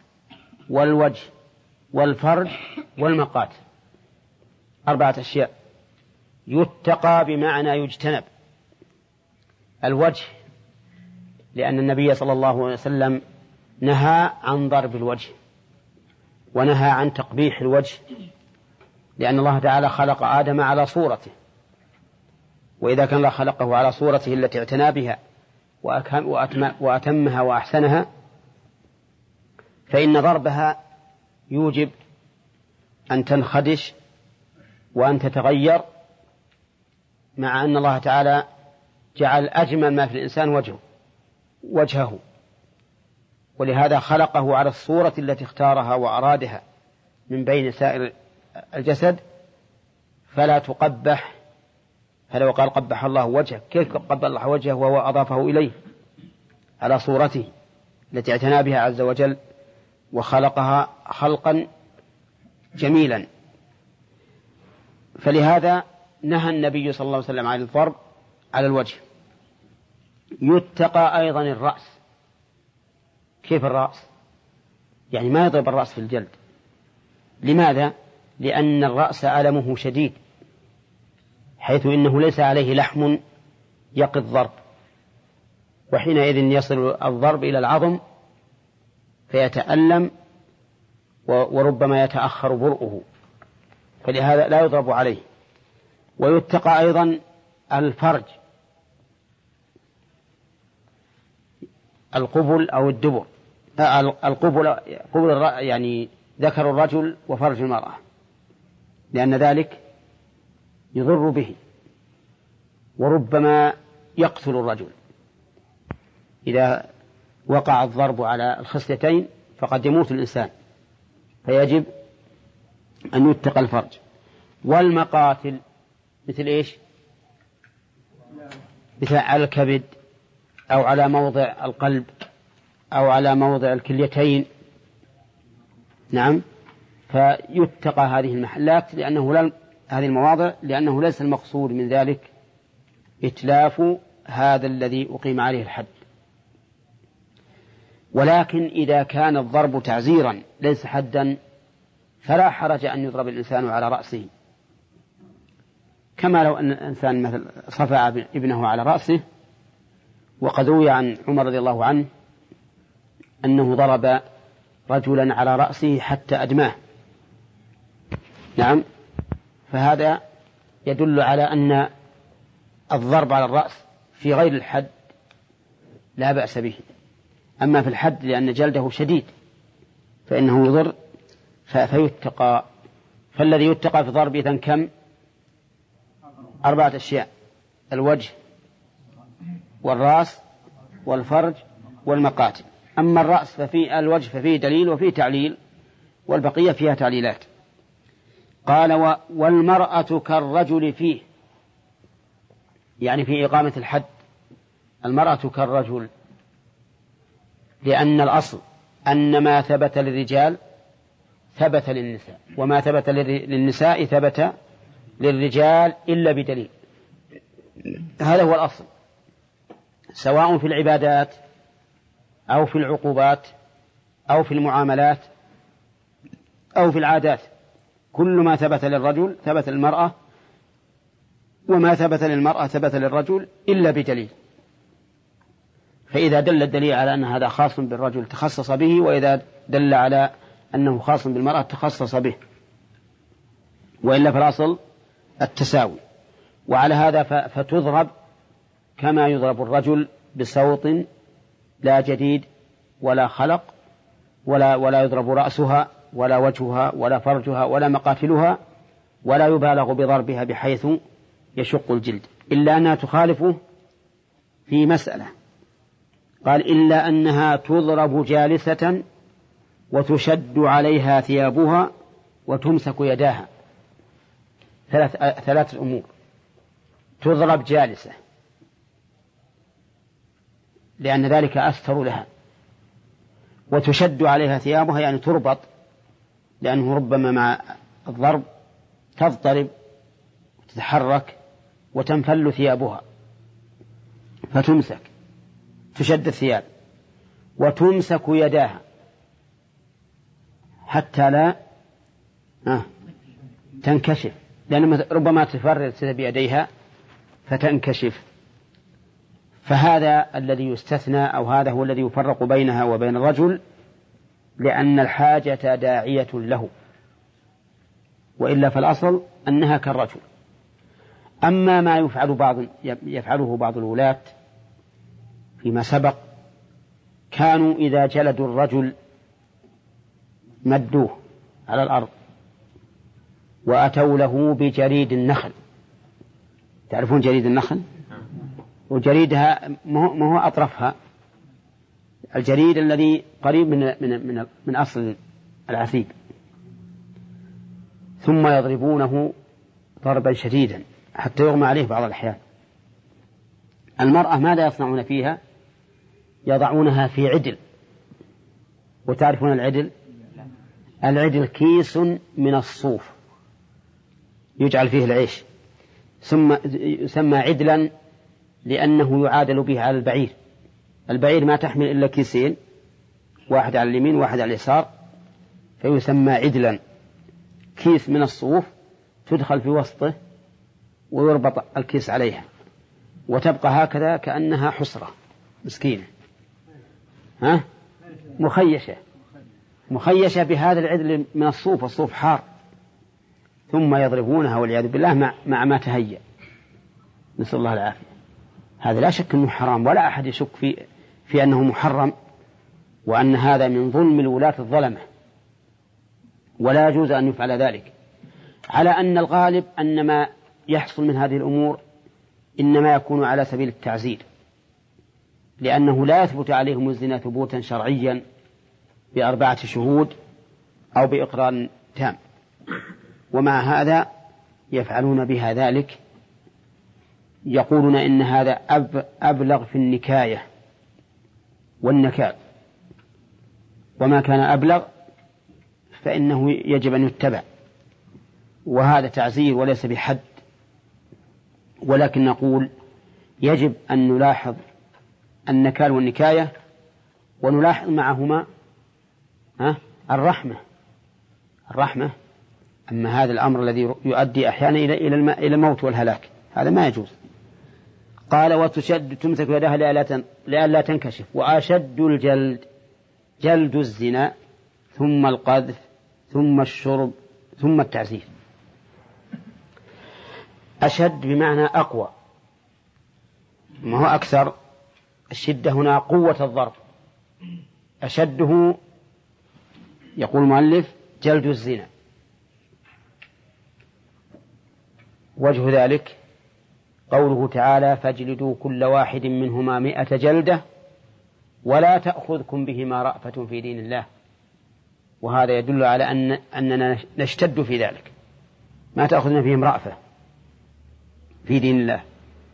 والوجه والفرج والمقات، 4 أشياء يتقى بمعنى يجتنب الوجه، لأن النبي صلى الله عليه وسلم نهى عن ضرب الوجه ونهى عن تقبيح الوجه، لأن الله تعالى خلق آدم على صورته، وإذا كان الله خلقه على صورته التي اعتنى بها وأتمها وأحسنها، فإن ضربها يوجب أن تنخدش وأن تتغير، مع أن الله تعالى جعل أجمل ما في الإنسان وجهه، ولهذا خلقه على الصورة التي اختارها وأرادها من بين سائر الجسد، فلا تقبح. فلو قال قبح الله وجهه، كيف قبح الله وجهه وهو أضافه إليه على صورته التي اعتنى بها عز وجل وخلقها خلقا جميلا؟ فلهذا نهى النبي صلى الله عليه وسلم عن الضرب على الوجه. يتقى أيضا الرأس. كيف الرأس؟ يعني ما يضرب الرأس في الجلد. لماذا؟ لأن الرأس ألمه شديد، حيث إنه ليس عليه لحم يقي الضرب، وحينئذ يصل الضرب إلى العظم فيتألم وربما يتأخر برؤه، فلهذا لا يضرب عليه. ويتقى أيضا الفرج، القبل أو الدبر. القبل يعني ذكر الرجل وفرج المرأة، لأن ذلك يضر به وربما يقتل الرجل. إذا وقع الضرب على الخصلتين فقد يموت الإنسان، فيجب أن يتقى الفرج. والمقاتل مثل إيش؟ مثل على الكبد أو على موضع القلب أو على موضع الكليتين. نعم، فيتقى هذه المحلات هذه المواضع، لأنه ليس المقصود من ذلك إتلاف هذا الذي أقيم عليه الحد. ولكن إذا كان الضرب تعزيرا ليس حدا فلا حرج أن يضرب الإنسان على رأسه، كما لو أن الإنسان مثل صفع ابنه على رأسه. وقد روي عن عمر رضي الله عنه أنه ضرب رجلا على رأسه حتى أدماه. نعم، فهذا يدل على أن الضرب على الرأس في غير الحد لا بأس به، أما في الحد لأن جلده شديد فإنه يضر فيتقى. فالذي يتقى في ضرب إذن كم؟ 4 أشياء: الوجه والرأس والفرج والمقاتل. أما الرأس ففي الوجه ففيه دليل وفيه تعليل، والبقية فيها تعليلات. قال والمرأة كالرجل فيه، يعني في إقامة الحد المرأة كالرجل، لأن الأصل أن ما ثبت للرجال ثبت للنساء، وما ثبت للنساء ثبت للرجال إلا بدليل. هذا هو الأصل، سواء في العبادات أو في العقوبات أو في المعاملات أو في العادات. كل ما ثبت للرجل ثبت للمرأة، وما ثبت للمرأة ثبت للرجل إلا بدليل. فإذا دل الدليل على أن هذا خاص بالرجل تخصص به، وإذا دل على أنه خاص بالمرأة تخصص به، وإلا فالأصل التساوي. وعلى هذا فتضرب كما يضرب الرجل بصوت لا جديد ولا خلق، ولا يضرب رأسها ولا وجهها ولا فرجها ولا مقاتلها، ولا يبالغ بضربها بحيث يشق الجلد، إلا أنها تخالفه في مسألة. قال إلا أنها تضرب جالسة وتشد عليها ثيابها وتمسك يداها. 3 أمور: تضرب جالسة لأن ذلك أستر لها، وتشد عليها ثيابها يعني تربط، لأنه ربما مع الضرب تضطرب وتتحرك وتنفل ثيابها، فتمسك، تشد الثياب. وتمسك يداها حتى لا تنكشف، لأن ربما تفرد بيديها فتنكشف، فهذا الذي يستثنى، أو هذا هو الذي يفرق بينها وبين الرجل، لأن الحاجة داعية له، وإلا فالأصل أنها كالرجل. أما ما يفعله بعض الولاة فيما سبق، كانوا إذا جلدوا الرجل مدوه على الأرض وأتوا له بجريد النخل. تعرفون جريد النخل؟ وجريدها ما هو أطرفها، الجريد الذي قريب من أصل العسيب، ثم يضربونه ضربا شديدا حتى يغمى عليه بعض الأحيان. المرأة ماذا يصنعون فيها؟ يضعونها في عدل. وتعرفون العدل؟ العدل كيس من الصوف يجعل فيه العيش، ثم يسمى عدلا لأنه يعادل به على البعير. البعير ما تحمل إلا كيسين، واحد على اليمين وواحد على اليسار، فيسمى عدلا. كيس من الصوف تدخل في وسطه ويربط الكيس عليها، وتبقى هكذا كأنها حسرة مسكينة، مخيشة بهذا العدل من الصوف، والصوف حار، ثم يضربونها والعياذ بالله مع ما تهيأ، نسأل الله العافية. هذا لا شك أنه حرام، ولا أحد يشك في أنه محرم، وأن هذا من ظلم الولاة الظلمة، ولا يجوز أن يفعل ذلك، على أن الغالب أن ما يحصل من هذه الأمور إنما يكون على سبيل التعزير، لأنه لا يثبت عليهم الزنا ثبوتا شرعيا ب4 شهود أو بإقرار تام، ومع هذا يفعلون بها ذلك. يقولون إن هذا أبلغ في النكاية والنكال، وما كان أبلغ فإنه يجب أن يتبع، وهذا تعزير وليس بحد. ولكن نقول يجب أن نلاحظ النكال والنكاية، ونلاحظ معهما الرحمة. أما هذا الأمر الذي يؤدي أحيانا إلى الموت والهلاك هذا ما يجوز. قال وتشد تمسك يدها لئلا تنكشف. وأشد الجلد جلد الزنا، ثم القذف، ثم الشرب، ثم التعزير. أشد بمعنى أقوى، ما هو أكثر. الشدة هنا قوة الضرب، أشده يقول المؤلف جلد الزنا. وجه ذلك قوله تعالى فاجلدوا كل واحد منهما 100 جلدة ولا تأخذكم بهما رأفة في دين الله. وهذا يدل على أننا نشتد في ذلك، ما تأخذنا فيهم رأفة في دين الله،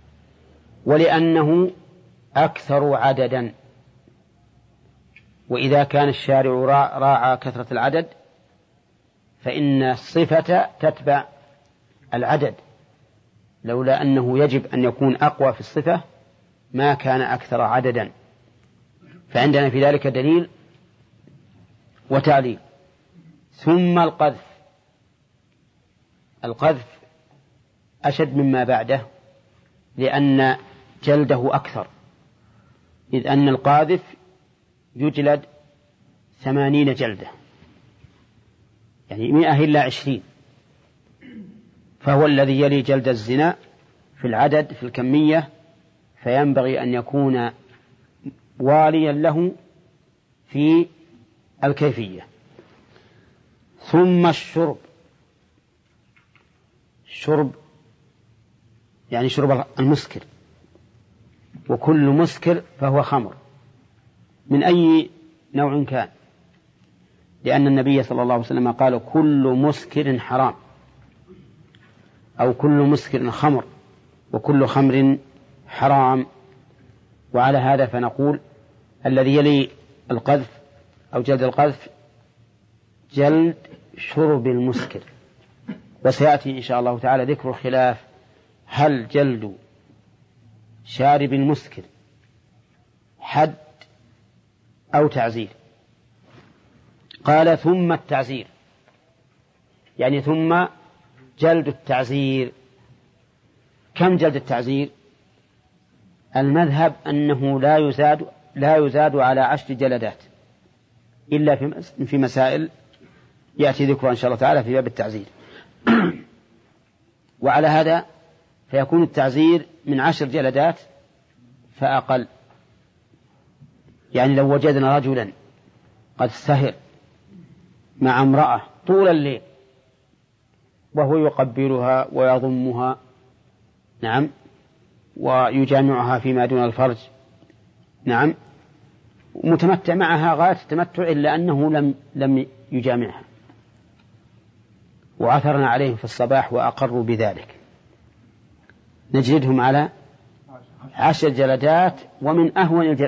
ولأنه أكثر عددا. وإذا كان الشارع راعى كثرة العدد فإن الصفة تتبع العدد، لولا أنه يجب أن يكون أقوى في الصفة ما كان أكثر عددا. فعندنا في ذلك دليل وتعليل. ثم القذف أشد مما بعده، لأن جلده أكثر، إذ أن القاذف يجلد 80 جلدة، يعني 100 إلا 20، فهو الذي يلي جلد الزنا في العدد في الكمية، فينبغي أن يكون واليا له في الكيفية. ثم الشرب يعني شرب المسكر، وكل مسكر فهو خمر من أي نوع كان، لأن النبي صلى الله عليه وسلم قال كل مسكر حرام، أو كل مسكر خمر، وكل خمر حرام. وعلى هذا فنقول الذي يلي القذف أو جلد القذف جلد شرب المسكر. وسيأتي إن شاء الله تعالى ذكر الخلاف، هل جلد شارب المسكر حد أو تعزير؟ قال ثم التعزير، يعني ثم جلد التعزير. كم جلد التعزير؟ المذهب أنه لا يزاد على 10 جلدات إلا في مسائل يأتي ذكرها إن شاء الله تعالى في باب التعزير. وعلى هذا فيكون التعزير من 10 جلدات فأقل. يعني لو وجدنا رجلا قد سهر مع امرأة طول الليل وهو يقبلها ويضمها، نعم، ويجامعها فيما دون الفرج، نعم، متمتع معها غاية التمتع إلا أنه لم يجامعها، وعثرنا عليهم في الصباح وأقروا بذلك، نجلدهم على 10 جلدات، ومن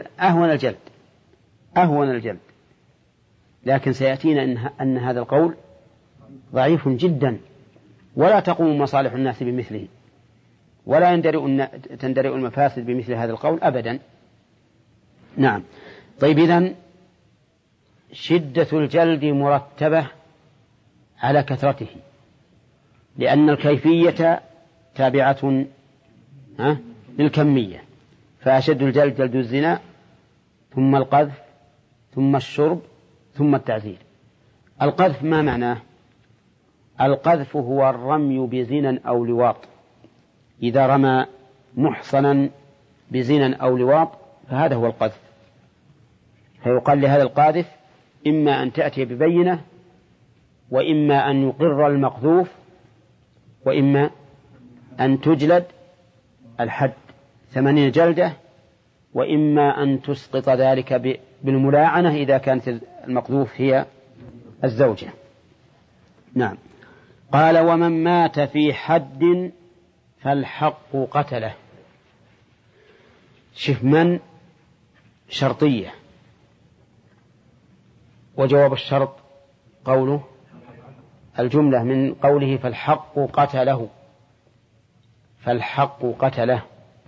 أهون الجلد. لكن سيأتينا أن هذا القول ضعيف جدا، ولا تقوم مصالح الناس بمثله، ولا تندرئ المفاسد بمثل هذا القول أبدا. نعم. طيب، إذن شدة الجلد مرتبة على كثرته، لأن الكيفية تابعة للكمية، فأشد الجلد جلد الزنا، ثم القذف، ثم الشرب، ثم التعزير. القذف ما معناه؟ القذف هو الرمي بزنا أو لواط. إذا رمى محصنا بزنا أو لواط فهذا هو القذف، فيقال لهذا القاذف إما أن تأتي ببينة، وإما أن يقر المقذوف، وإما أن تجلد الحد 80 جلدة، وإما أن تسقط ذلك بالملاعنة إذا كانت المقذوف هي الزوجة. نعم. قال: ومن مات في حد فالحق قتله. شف من شرطية، وجواب الشرط قوله الجملة من قوله فالحق قتله. فالحق قتله،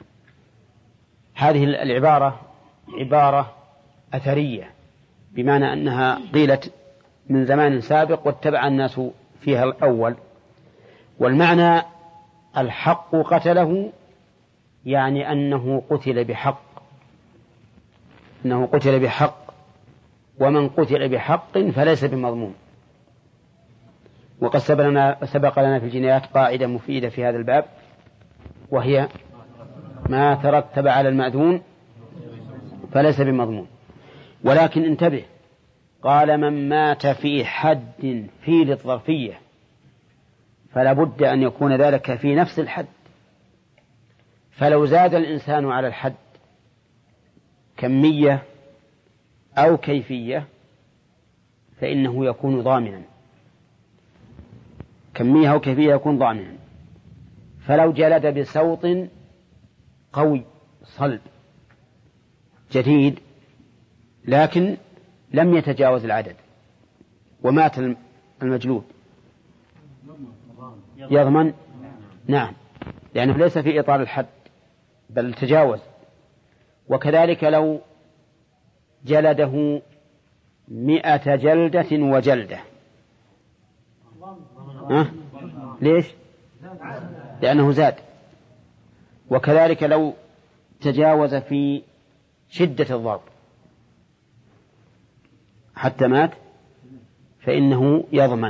هذه العبارة عبارة أثرية، بمعنى أنها قيلت من زمان سابق واتبع الناس فيها الأول. والمعنى الحق قتله يعني أنه قتل بحق، أنه قتل بحق، ومن قتل بحق فليس بمضمون. وقد سبق لنا في الجنايات قاعدة مفيدة في هذا الباب، وهي ما ترتب على المأذون فليس بمضمون. ولكن انتبه، قال من مات في حد في للظرفية، فلا بد أن يكون ذلك في نفس الحد. فلو زاد الإنسان على الحد كمية أو كيفية فإنه يكون ضامنا، كمية أو كيفية يكون ضامنا. فلو جلد بصوت قوي صلب جديد لكن لم يتجاوز العدد ومات المجلود، يضمن؟ نعم، لأنه ليس في إطار الحد بل تجاوز. وكذلك لو جلده 100 جلدة وجلدة، ليش؟ لأنه زاد. وكذلك لو تجاوز في شدة الضرب حتى مات فإنه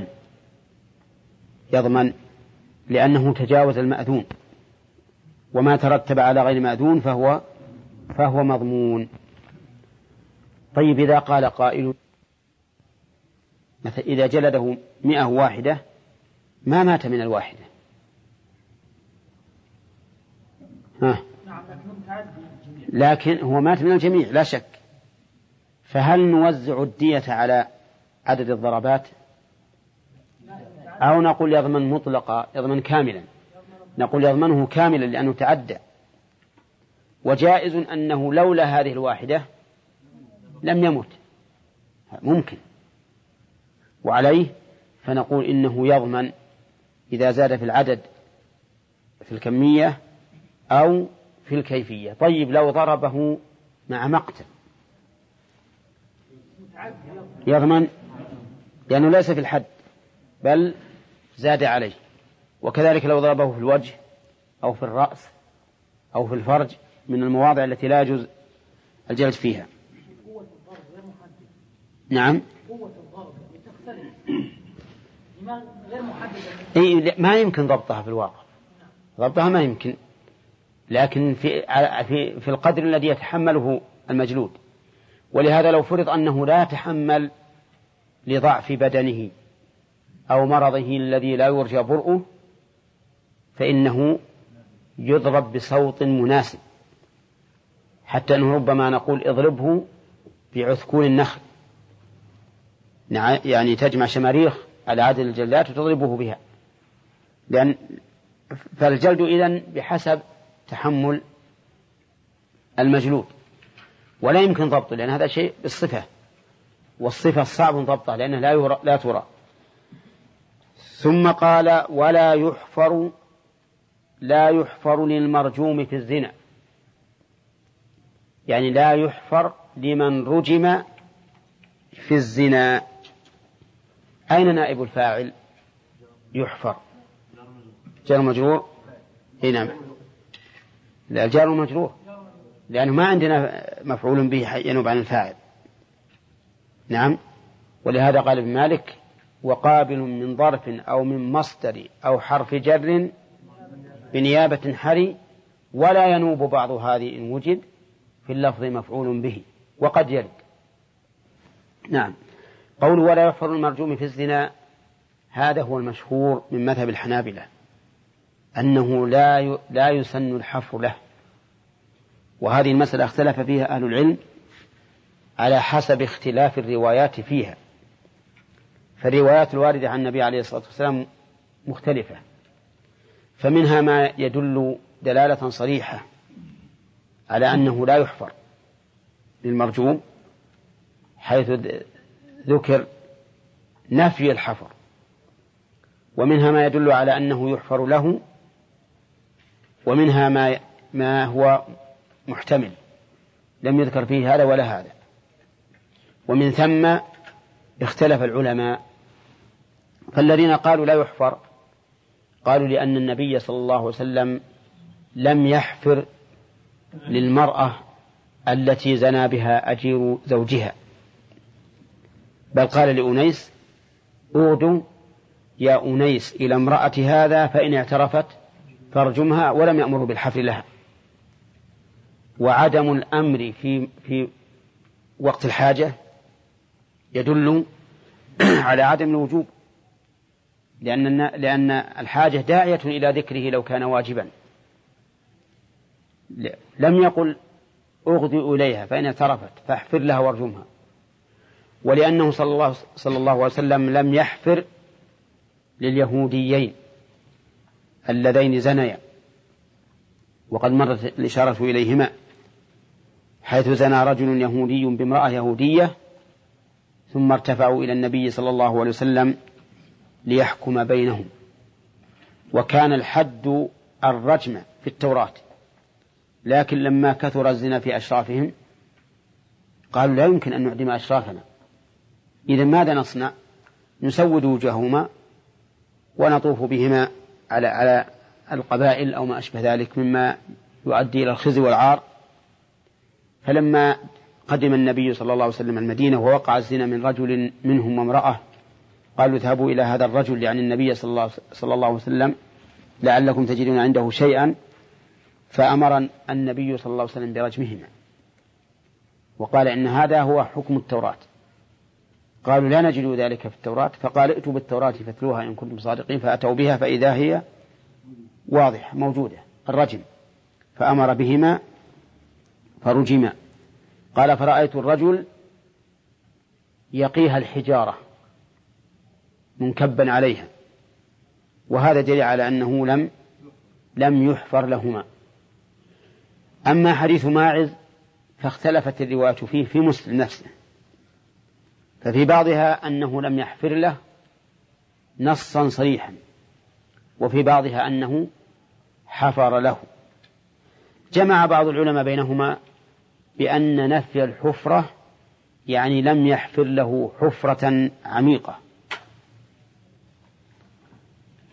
يضمن لأنه تجاوز المأذون، وما ترتب على غير مأذون فهو مضمون. طيب، إذا قال قائل مثلا إذا جلده 100 واحدة ما مات من الواحدة، لكن هو مات من الجميع لا شك، فهل نوزع الدية على عدد الضربات أو نقول يضمن مطلقا، يضمن كاملا؟ نقول يضمنه كاملا لأنه تعدى. وجائز أنه لولا هذه الواحدة لم يمت، ممكن، وعليه فنقول إنه يضمن إذا زاد في العدد في الكمية أو في الكيفية. طيب، لو ضربه مع مقتل يضمن لأنه ليس في الحد بل زاد عليه. وكذلك لو ضربه في الوجه أو في الرأس أو في الفرج من المواضع التي لا يجوز الجلد فيها. نعم ما يمكن ضبطها في الواقع، ضبطها ما يمكن، لكن في القدر الذي يتحمله المجلود. ولهذا لو فرض أنه لا يتحمل لضعف بدنه أو مرضه الذي لا يرجى برؤه فإنه يضرب بصوت مناسب، حتى أنه ربما نقول اضربه بعثكون النخل، يعني تجمع شماريخ على عدد الجلدات وتضربه بها، فالجلد إذن بحسب تحمل المجلود، ولا يمكن ضبطه لأن هذا شيء بالصفة، والصفة صعب ضبطها لأنه لا ترى. ثم قال لا يحفر للمرجوم في الزنا، يعني لا يحفر لمن رجم في الزنا. أين نائب الفاعل؟ يحفر جار مجرور. نعم لا الجار مجرور لأنه ما عندنا مفعول به ينوب عن الفاعل. نعم ولهذا قال ابن مالك وقابل من ظرف أو من مصدر أو حرف جر بنيابة حري ولا ينوب بعض هذه إن وجد في اللفظ مفعول به وقد يرد. نعم قول ولا يحفر المرجوم في الزنا هذا هو المشهور من مذهب الحنابلة أنه لا يسن الحفر له، وهذه المسألة اختلف فيها أهل العلم على حسب اختلاف الروايات فيها، فالروايات الواردة عن النبي عليه الصلاة والسلام مختلفة، فمنها ما يدل دلالة صريحة على أنه لا يحفر للمرجوم حيث ذكر نفي الحفر، ومنها ما يدل على أنه يحفر له، ومنها ما هو محتمل لم يذكر فيه هذا ولا هذا. ومن ثم اختلف العلماء، فالذين قالوا لا يحفر قالوا لأن النبي صلى الله عليه وسلم لم يحفر للمرأة التي زنى بها أجير زوجها، بل قال لأنيس اغدوا يا أنيس إلى امرأة هذا فإن اعترفت فارجمها، ولم يأمر بالحفر لها. وعدم الأمر في وقت الحاجة يدل على عدم الوجوب، لأن الحاجة داعية إلى ذكره لو كان واجبا. لم يقل أغدي إليها فإن اعترفت فاحفر لها وارجمها، ولأنه صلى الله عليه وسلم لم يحفر لليهوديين اللذين زنيا، وقد مرت الإشارة إليهما، حيث زنى رجل يهودي بامرأة يهودية ثم ارتفعوا إلى النبي صلى الله عليه وسلم ليحكم بينهم، وكان الحد الرجم في التوراة، لكن لما كثر الزنا في أشرافهم قالوا لا يمكن أن نعدم أشرافنا، إذن ماذا نصنع؟ نسود وجوههما ونطوف بهما على القبائل أو ما أشبه ذلك مما يؤدي إلى الخزي والعار. فلما قدم النبي صلى الله عليه وسلم المدينة ووقع الزنا من رجل منهم وامرأة قالوا اذهبوا إلى هذا الرجل يعني النبي صلى الله عليه وسلم لعلكم تجدون عنده شيئا، فأمر النبي صلى الله عليه وسلم برجمهما، وقال إن هذا هو حكم التوراة. قالوا لا نجد ذلك في التوراة، فقال ائتوا بالتوراة فاتلوها إن كنتم صادقين، فأتوا بها فإذا هي واضحة موجودة الرجم، فأمر بهما فرجما. قال فرأيت الرجل يقيها الحجارة منكبا عليها، وهذا دليل على أنه لم يحفر لهما. أما حديث ماعز فاختلفت الرواية فيه في مسلم نفسه، ففي بعضها أنه لم يحفر له نصا صريحا، وفي بعضها أنه حفر له. جمع بعض العلماء بينهما بأن نفي الحفرة يعني لم يحفر له حفرة عميقة،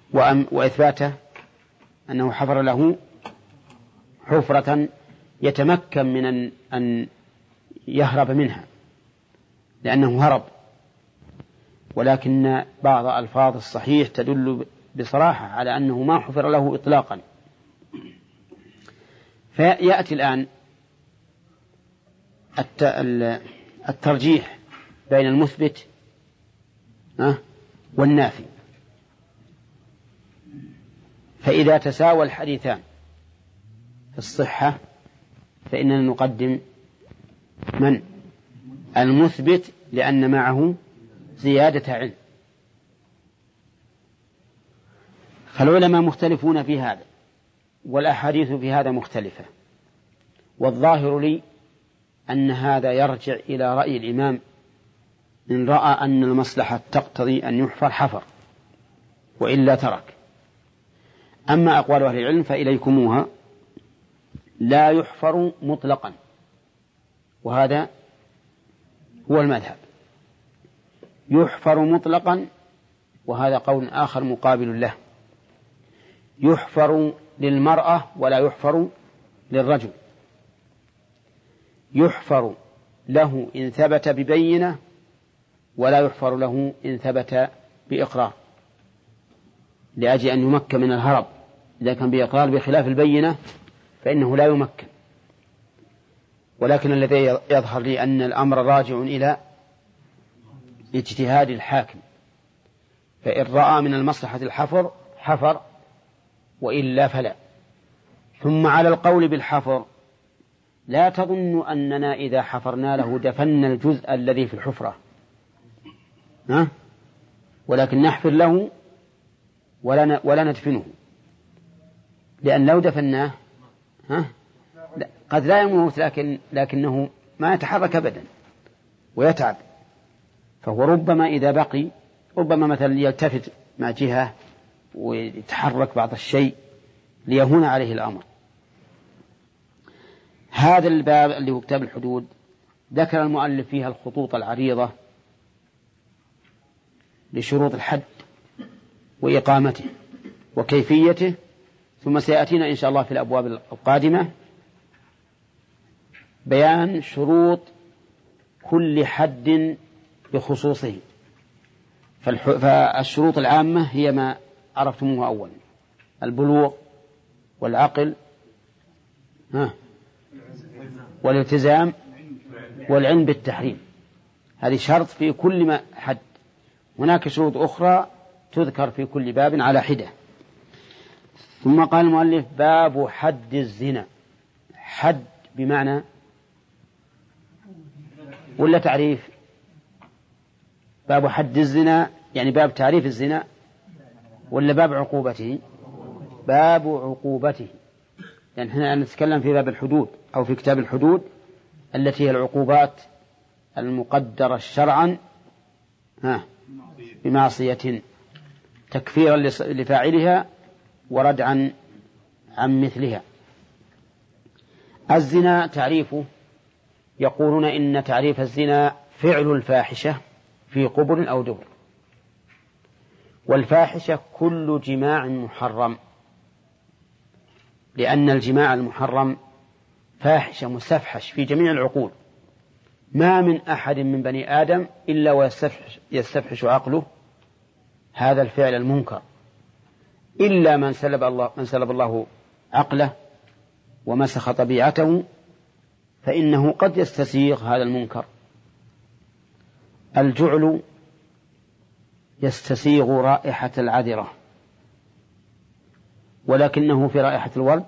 وإثباته أنه حفر له حفرة يتمكن من أن يهرب منها لأنه هرب. ولكن بعض ألفاظ الصحيح تدل بصراحة على أنه ما حفر له إطلاقا. فيأتي الآن الترجيح بين المثبت والنافي. فإذا تساوى الحديثان في الصحة فإننا نقدم من؟ المثبت، لأن معه زيادة علم. فالعلماء مختلفون في هذا، والأحاديث في هذا مختلفة، والظاهر لي أن هذا يرجع إلى رأي الإمام إن رأى أن المصلحة تقتضي أن يحفر حفر، وإلا ترك. أما أقوال أهل العلم فإليكموها: لا يحفر مطلقا، وهذا هو المذهب. يحفر مطلقا، وهذا قول آخر مقابل له. يحفر للمرأة ولا يحفر للرجل. يحفر له إن ثبت ببينة، ولا يحفر له إن ثبت بإقرار، لأجل أن يمكن من الهرب. إذا كان بإقرار بخلاف البينة فإنه لا يمكن. ولكن الذي يظهر لي أن الأمر راجع إلى اجتهاد الحاكم، فإن رأى من المصلحة الحفر حفر، وإلا فلا. ثم على القول بالحفر لا تظن أننا إذا حفرنا له دفن الجزء الذي في الحفرة، ولكن نحفر له ولا ندفنه، لأن لو دفناه قد لا يموت، لكنه ما يتحرك أبدا ويتعب. فهو ربما إذا بقي ربما مثلا يلتفت مع جهة ويتحرك بعض الشيء ليهون عليه الأمر. هذا الباب اللي هو كتاب الحدود ذكر المؤلف فيها الخطوط العريضة لشروط الحد وإقامته وكيفيته، ثم سيأتينا إن شاء الله في الأبواب القادمة بيان شروط كل حد بخصوصه. فالشروط العامة هي ما عرفتموها أولا: البلوغ والعقل والالتزام والعلم بالتحريم. هذه شرط في كل ما حد. هناك شروط أخرى تذكر في كل باب على حدة. ثم قال المؤلف: باب حد الزنا. حد بمعنى ولا تعريف؟ باب حد الزنا يعني باب تعريف الزنا ولا باب عقوبته؟ باب عقوبته، يعني احنا نتكلم في باب الحدود أو في كتاب الحدود التي هي العقوبات المقدرة شرعا بمعصية، تكفيرا لفاعلها وردعا عن مثلها. الزنا تعريفه: يقولون إن تعريف الزنا فعل الفاحشة في قبل أو دبر. والفاحشة كل جماع محرم، لأن الجماع المحرم فاحشة مستفحش في جميع العقول. ما من أحد من بني آدم إلا ويستفحش عقله هذا الفعل المنكر، إلا من سلب الله عقله ومسخ طبيعته، فإنه قد يستسيغ هذا المنكر. الجعل يستسيغ رائحة العذرة، ولكنه في رائحة الورد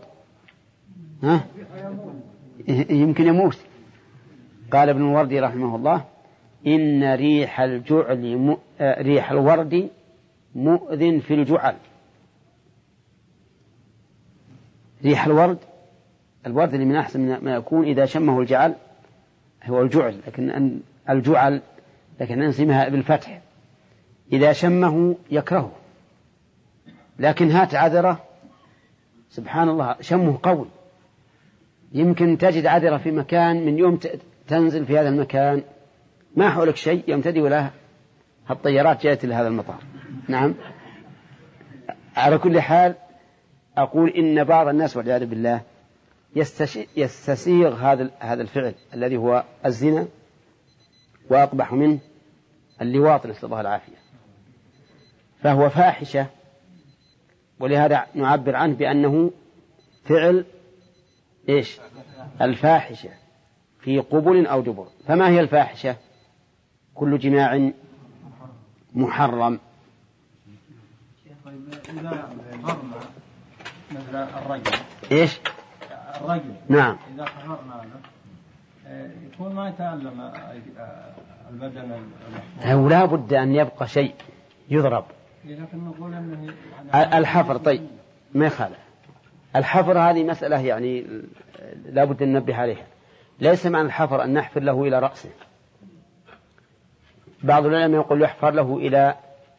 يمكن يموت. قال ابن الوردي رحمه الله: إن ريح الجعل ريح الورد مؤذن في الجعل. ريح الورد اللي من أحسن ما يكون إذا شمه الجعل هو الجعل، لكن الجعل ننسمها بالفتح، إذا شمه يكرهه. لكن هات عذرة سبحان الله شمه قوي، يمكن تجد عذرة في مكان من يوم تنزل في هذا المكان ما حولك شيء، يمتدي ولا الطيارات جاءت إلى هذا المطار. نعم. على كل حال أقول إن بعض الناس والعياذ بالله يستسيغ هذا الفعل الذي هو الزنا، وأقبح منه اللواط نسأل الله العافية، فهو فاحشة، ولهذا نعبر عنه بأنه فعل إيش؟ الفاحشة في قبل أو دبر. فما هي الفاحشة؟ كل جماع محرم. إذا حرم مثل الرجل إيش؟ الرجل نعم. إذا حررنا يكون ما يتألم البدن أو لا بد أن يبقى شيء يضرب. لكن نقول أنه يعني الحفر طيب ما يخالف. الحفر هذه مسألة يعني لا بد أن ننبه عليها. ليس معنى الحفر أن نحفر له إلى رأسه. بعض العلماء يقول يحفر له إلى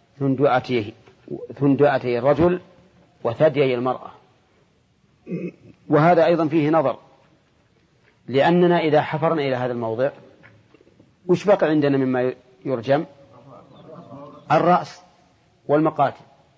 ثندؤتي الرجل وثديي المرأة، وهذا أيضا فيه نظر، لأننا إذا حفرنا إلى هذا الموضع وش بقى عندنا مما يرجم؟ الرأس والمقاتل،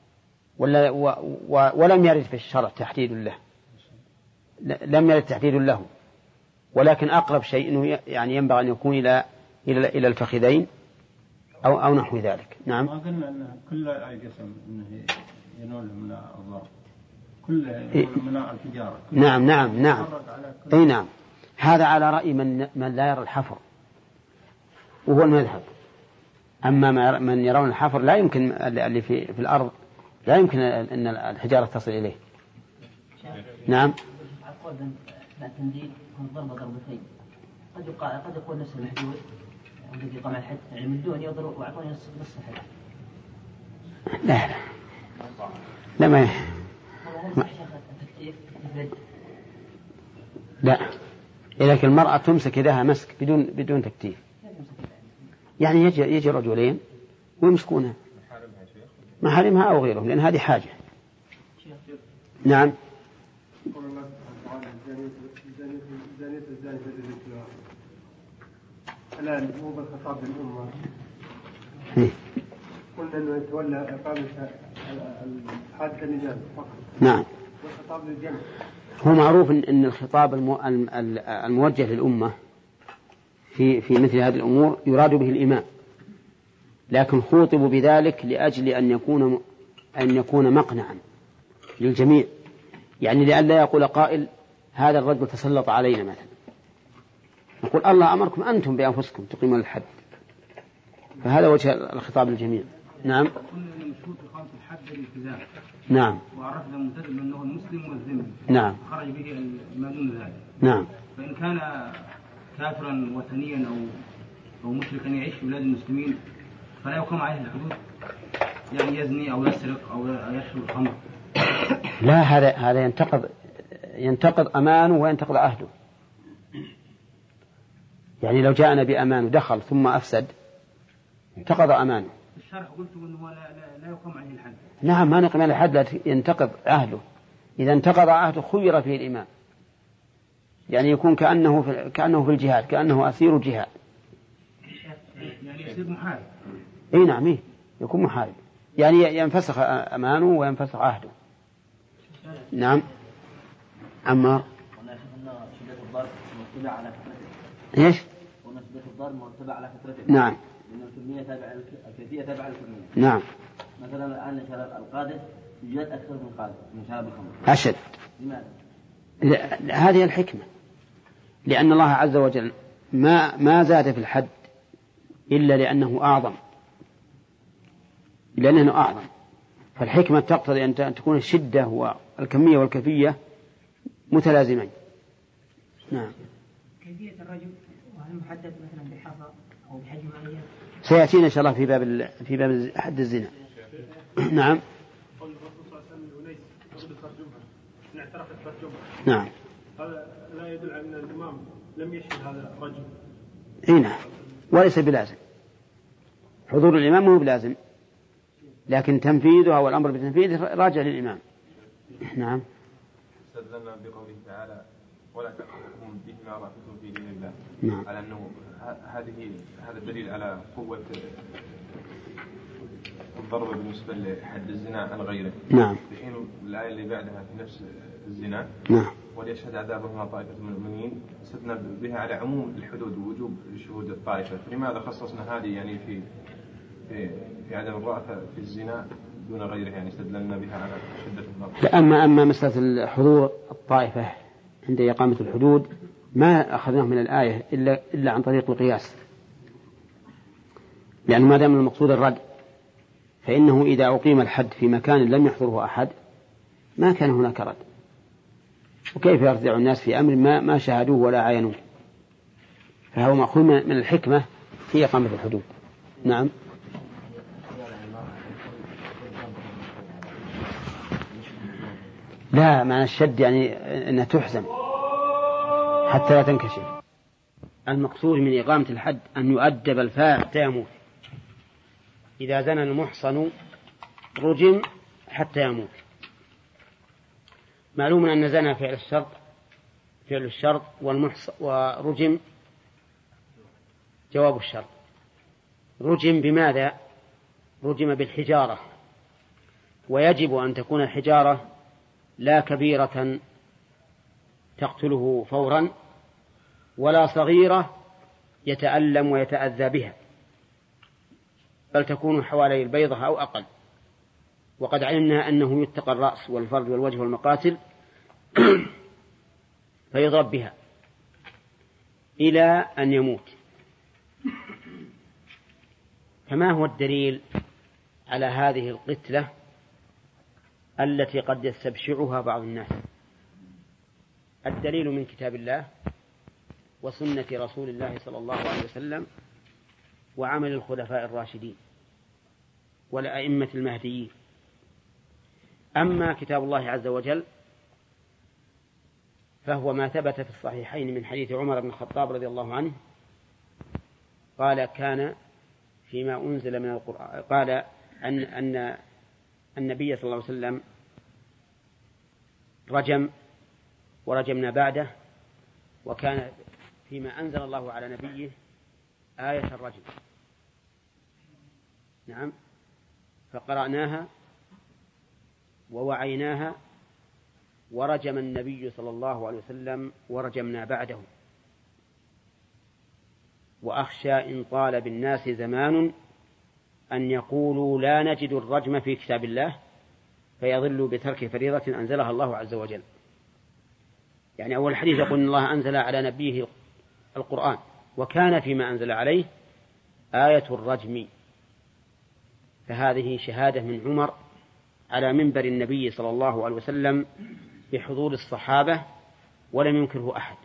ولم يرد في الشرع تحديد له، لم يرد تحديد له، ولكن أقرب شيء إنه يعني ينبغي أن يكون إلى الفخذين أو نحو ذلك. نعم. ما قلنا أن كل أي قسم أنه ينول من الضرب، كل من التجارة. نعم نعم نعم. أي نعم. هذا على رأي من لا يرى الحفر، وهو المذهب. أما من يرون الحفر لا يمكن، اللي في الأرض لا يمكن أن الحجارة تصل إليه. نعم. التنديد هم ضربة ضربتين، قد يقول نفس المحدود الذي قام الحد يعني من دون يضرب وأعطوني نص الحد. لا لا ما لا، لكن المرأة تمسك يدها مسك بدون تكتيف، يعني يجي رجلين ويمسكونها محارمها أو غيرهم، لأن هذه حاجة. نعم. الآن مو بالخطاب للأمة، قلنا أنه يتولى إقامة حد النجاة فقط. نعم. والخطاب للجمع. هو معروف أن الخطاب الموجه للأمة في مثل هذه الأمور يراد به الإمام، لكن خوطبوا بذلك لأجل أن يكون مقنعا للجميع، يعني لئلا يقول قائل هذا الرجل تسلط علينا مثلا، نقول الله أمركم أنتم بأنفسكم تقيمون الحد، فهذا وجه الخطاب للجميع. نعم. كل مشروط إقامة الحد الالتزام. نعم. وعرفنا الملتزم أنه المسلم والذمي. نعم. خرج به ما دون ذلك. نعم. فإن كان كافرا وثنيا أو مشركا يعيش في بلاد المسلمين فلا يقام عليه الحدود، يعني يزني أو يسرق أو يشرب الخمر. لا، هذا ينتقض أمانه وينتقض عهده. يعني لو جاءنا بأمان ودخل ثم أفسد انتقض أمانه. الشرع قلت أنه لا يقام عليه الحد. نعم، ما نقيم عليه الحد، لا ينتقض عهده. إذا انتقض عهده خير فيه الإمام، يعني يكون كأنه في الجهاد، كأنه أسير الجهاد، يعني يصير محارب. أي نعم، يكون محارب، يعني ينفسخ أمانه وينفسخ عهده. نعم. أما إيش؟ ونسبة الضرب مرتبة على فترته. نعم. لأن الكيفية تابعة للكمية. نعم. مثلا الآن شراب القادح يوجد أكثر من قادح من شراب الخمر. أشد. لماذا؟ هذه الحكمة، لأن الله عز وجل ما زاد في الحد إلا لأنه أعظم، فالحكمة تقتضي أن تكون الشدة والكمية والكيفية متلازمين. نعم. كيفية الرجل وهل محدد مثلا بحفر أو بحجم معين؟ سيأتينا إن شاء الله في باب حد الزنا. نعم. قول الرسول صلى الله عليه وسلم لأنيس يقول ترجمها إن اعترفت ترجمها. نعم. هذا لا يدل على أن الإمام لم يشهد هذا الرجل. إيه نعم، وليس بلازم حضور الإمام، هو بلازم، لكن تنفيذها والأمر بتنفيذه راجع للإمام. نعم. استدلنا بقوله تعالى ولا تأخذكم بما رأيتم في دين الله. نعم. على أنه هذا الدليل على قوة الضرب بالنسبة لحد الزنا عن غيره. نعم. في حين الآية اللي بعدها في نفس الزنا. نعم. وليشهد عذابهما طائفة من المؤمنين، استدنا بها على عموم الحدود ووجوب شهود الطائفة، فلماذا خصصنا هذه يعني في عدم الرأفة في الزنا دون غيره، يعني استدللنا بها على شدة الضرب؟ أما مسألة حضور الطائفة عند إقامة الحدود ما أخذناه من الآية إلا عن طريق القياس، لأن ما دام المقصود الرد، فإنه إذا أقيم الحد في مكان لم يحضره أحد ما كان هناك رد، وكيف يرجع الناس في أمر ما شاهدوه ولا عاينوه، فهو مأخوذ من الحكمة في إقامة الحدود. نعم. لا، معنى الشد يعني أنها تحزم حتى لا تنكشف. المقصود من إقامة الحد أن يؤدب الفاعل حتى يموت. إذا زنى المحصن رجم حتى يموت. معلوم أن زنى فعل الشرط ورجم جواب الشرط. رجم بماذا؟ رجم بالحجارة، ويجب أن تكون الحجارة لا كبيرة تقتله فورا ولا صغيرة يتألم ويتأذى بها، بل تكون حوالي البيضة أو أقل. وقد علمنا أنه يتقى الرأس والفرد والوجه والمقاتل فيضرب بها إلى أن يموت. فما هو الدليل على هذه القتلة التي قد يستبشعها بعض الناس؟ الدليل من كتاب الله وسنة رسول الله صلى الله عليه وسلم وعمل الخلفاء الراشدين والأئمة المهديين. أما كتاب الله عز وجل فهو ما ثبت في الصحيحين من حديث عمر بن الخطاب رضي الله عنه قال كان فيما أنزل من القرآن، قال أن النبي صلى الله عليه وسلم رجم ورجمنا بعده، وكان فيما أنزل الله على نبيه آية الرجم. نعم. فقرأناها ووعيناها ورجم النبي صلى الله عليه وسلم ورجمنا بعده. وأخشى إن طال بالناس زمان أن يقولوا لا نجد الرجم في كتاب الله فيضلوا بترك فريضة أنزلها الله عز وجل. يعني أول حديث يقول إن الله أنزل على نبيه القرآن وكان فيما أنزل عليه آية الرجم، فهذه شهادة من عمر على منبر النبي صلى الله عليه وسلم بحضور الصحابة ولم ينكره أحد،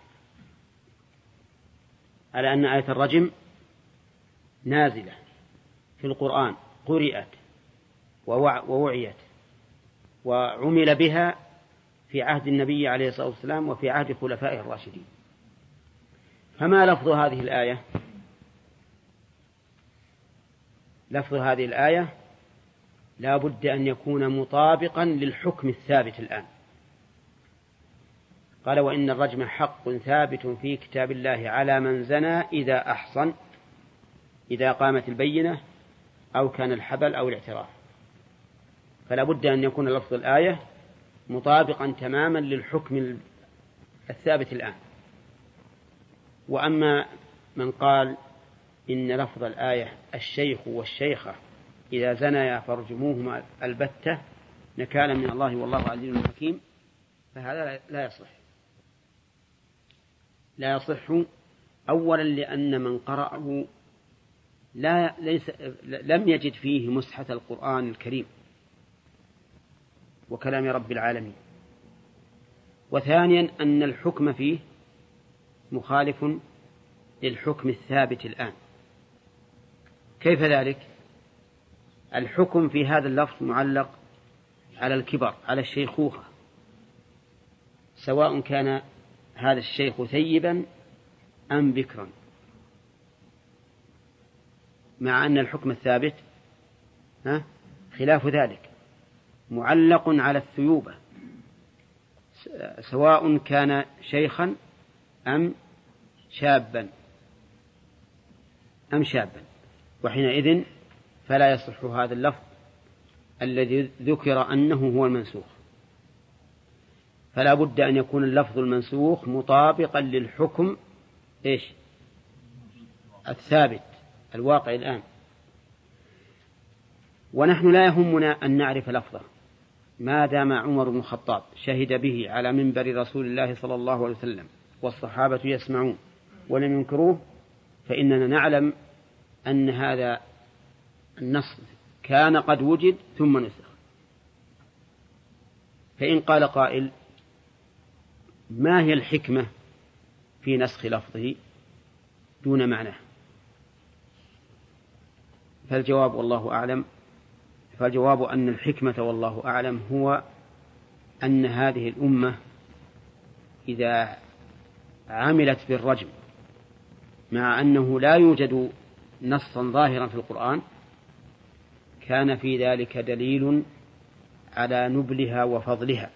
على أن آية الرجم نازلة في القرآن، قرئت ووعيت وعمل بها في عهد النبي عليه الصلاة والسلام وفي عهد خلفائه الراشدين. فما لفظ هذه الآية؟ لفظ هذه الآية لا بد أن يكون مطابقا للحكم الثابت الآن. قال وإن الرجم حق ثابت في كتاب الله على من زنى إذا أحصن، إذا قامت البينة أو كان الحبل أو الاعتراف. فلا بد أن يكون لفظ الآية مطابقا تماما للحكم الثابت الآن. وأما من قال إن لفظ الآية الشيخ والشيخة إذا زنيا فارجموهما البتة نكالا من الله والله عزيز حكيم، فهذا لا يصح أولا لأن من قرأه لم يجد فيه مسحة القرآن الكريم وكلام رب العالمين. وثانيا أن الحكم فيه مخالف للحكم الثابت الآن. كيف ذلك؟ الحكم في هذا اللفظ معلق على الكبر، على الشيخوخة، سواء كان هذا الشيخ ثيبا أم بكرا، مع أن الحكم الثابت خلاف ذلك، معلق على الثيوبة، سواء كان شيخا أم شابا وحينئذ فلا يصح هذا اللفظ الذي ذكر أنه هو المنسوخ، فلا بد أن يكون اللفظ المنسوخ مطابقا للحكم الثابت الواقع الآن. ونحن لا يهمنا أن نعرف لفظه ما دام عمر بن الخطاب شهد به على منبر رسول الله صلى الله عليه وسلم والصحابة يسمعون ولم ينكروه، فإننا نعلم أن هذا النص كان قد وجد ثم نسخ. فإن قال قائل ما هي الحكمة في نسخ لفظه دون معناه؟ فالجواب والله أعلم، فالجواب أن الحكمة والله أعلم هو أن هذه الأمة إذا عملت بالرجم مع أنه لا يوجد نصا ظاهرا في القرآن كان في ذلك دليل على نبلها وفضلها،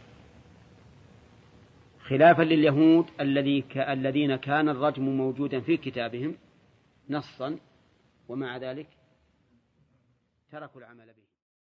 خلافا لليهود الذين كان الرجم موجودا في كتابهم نصا ومع ذلك تركوا العمل به.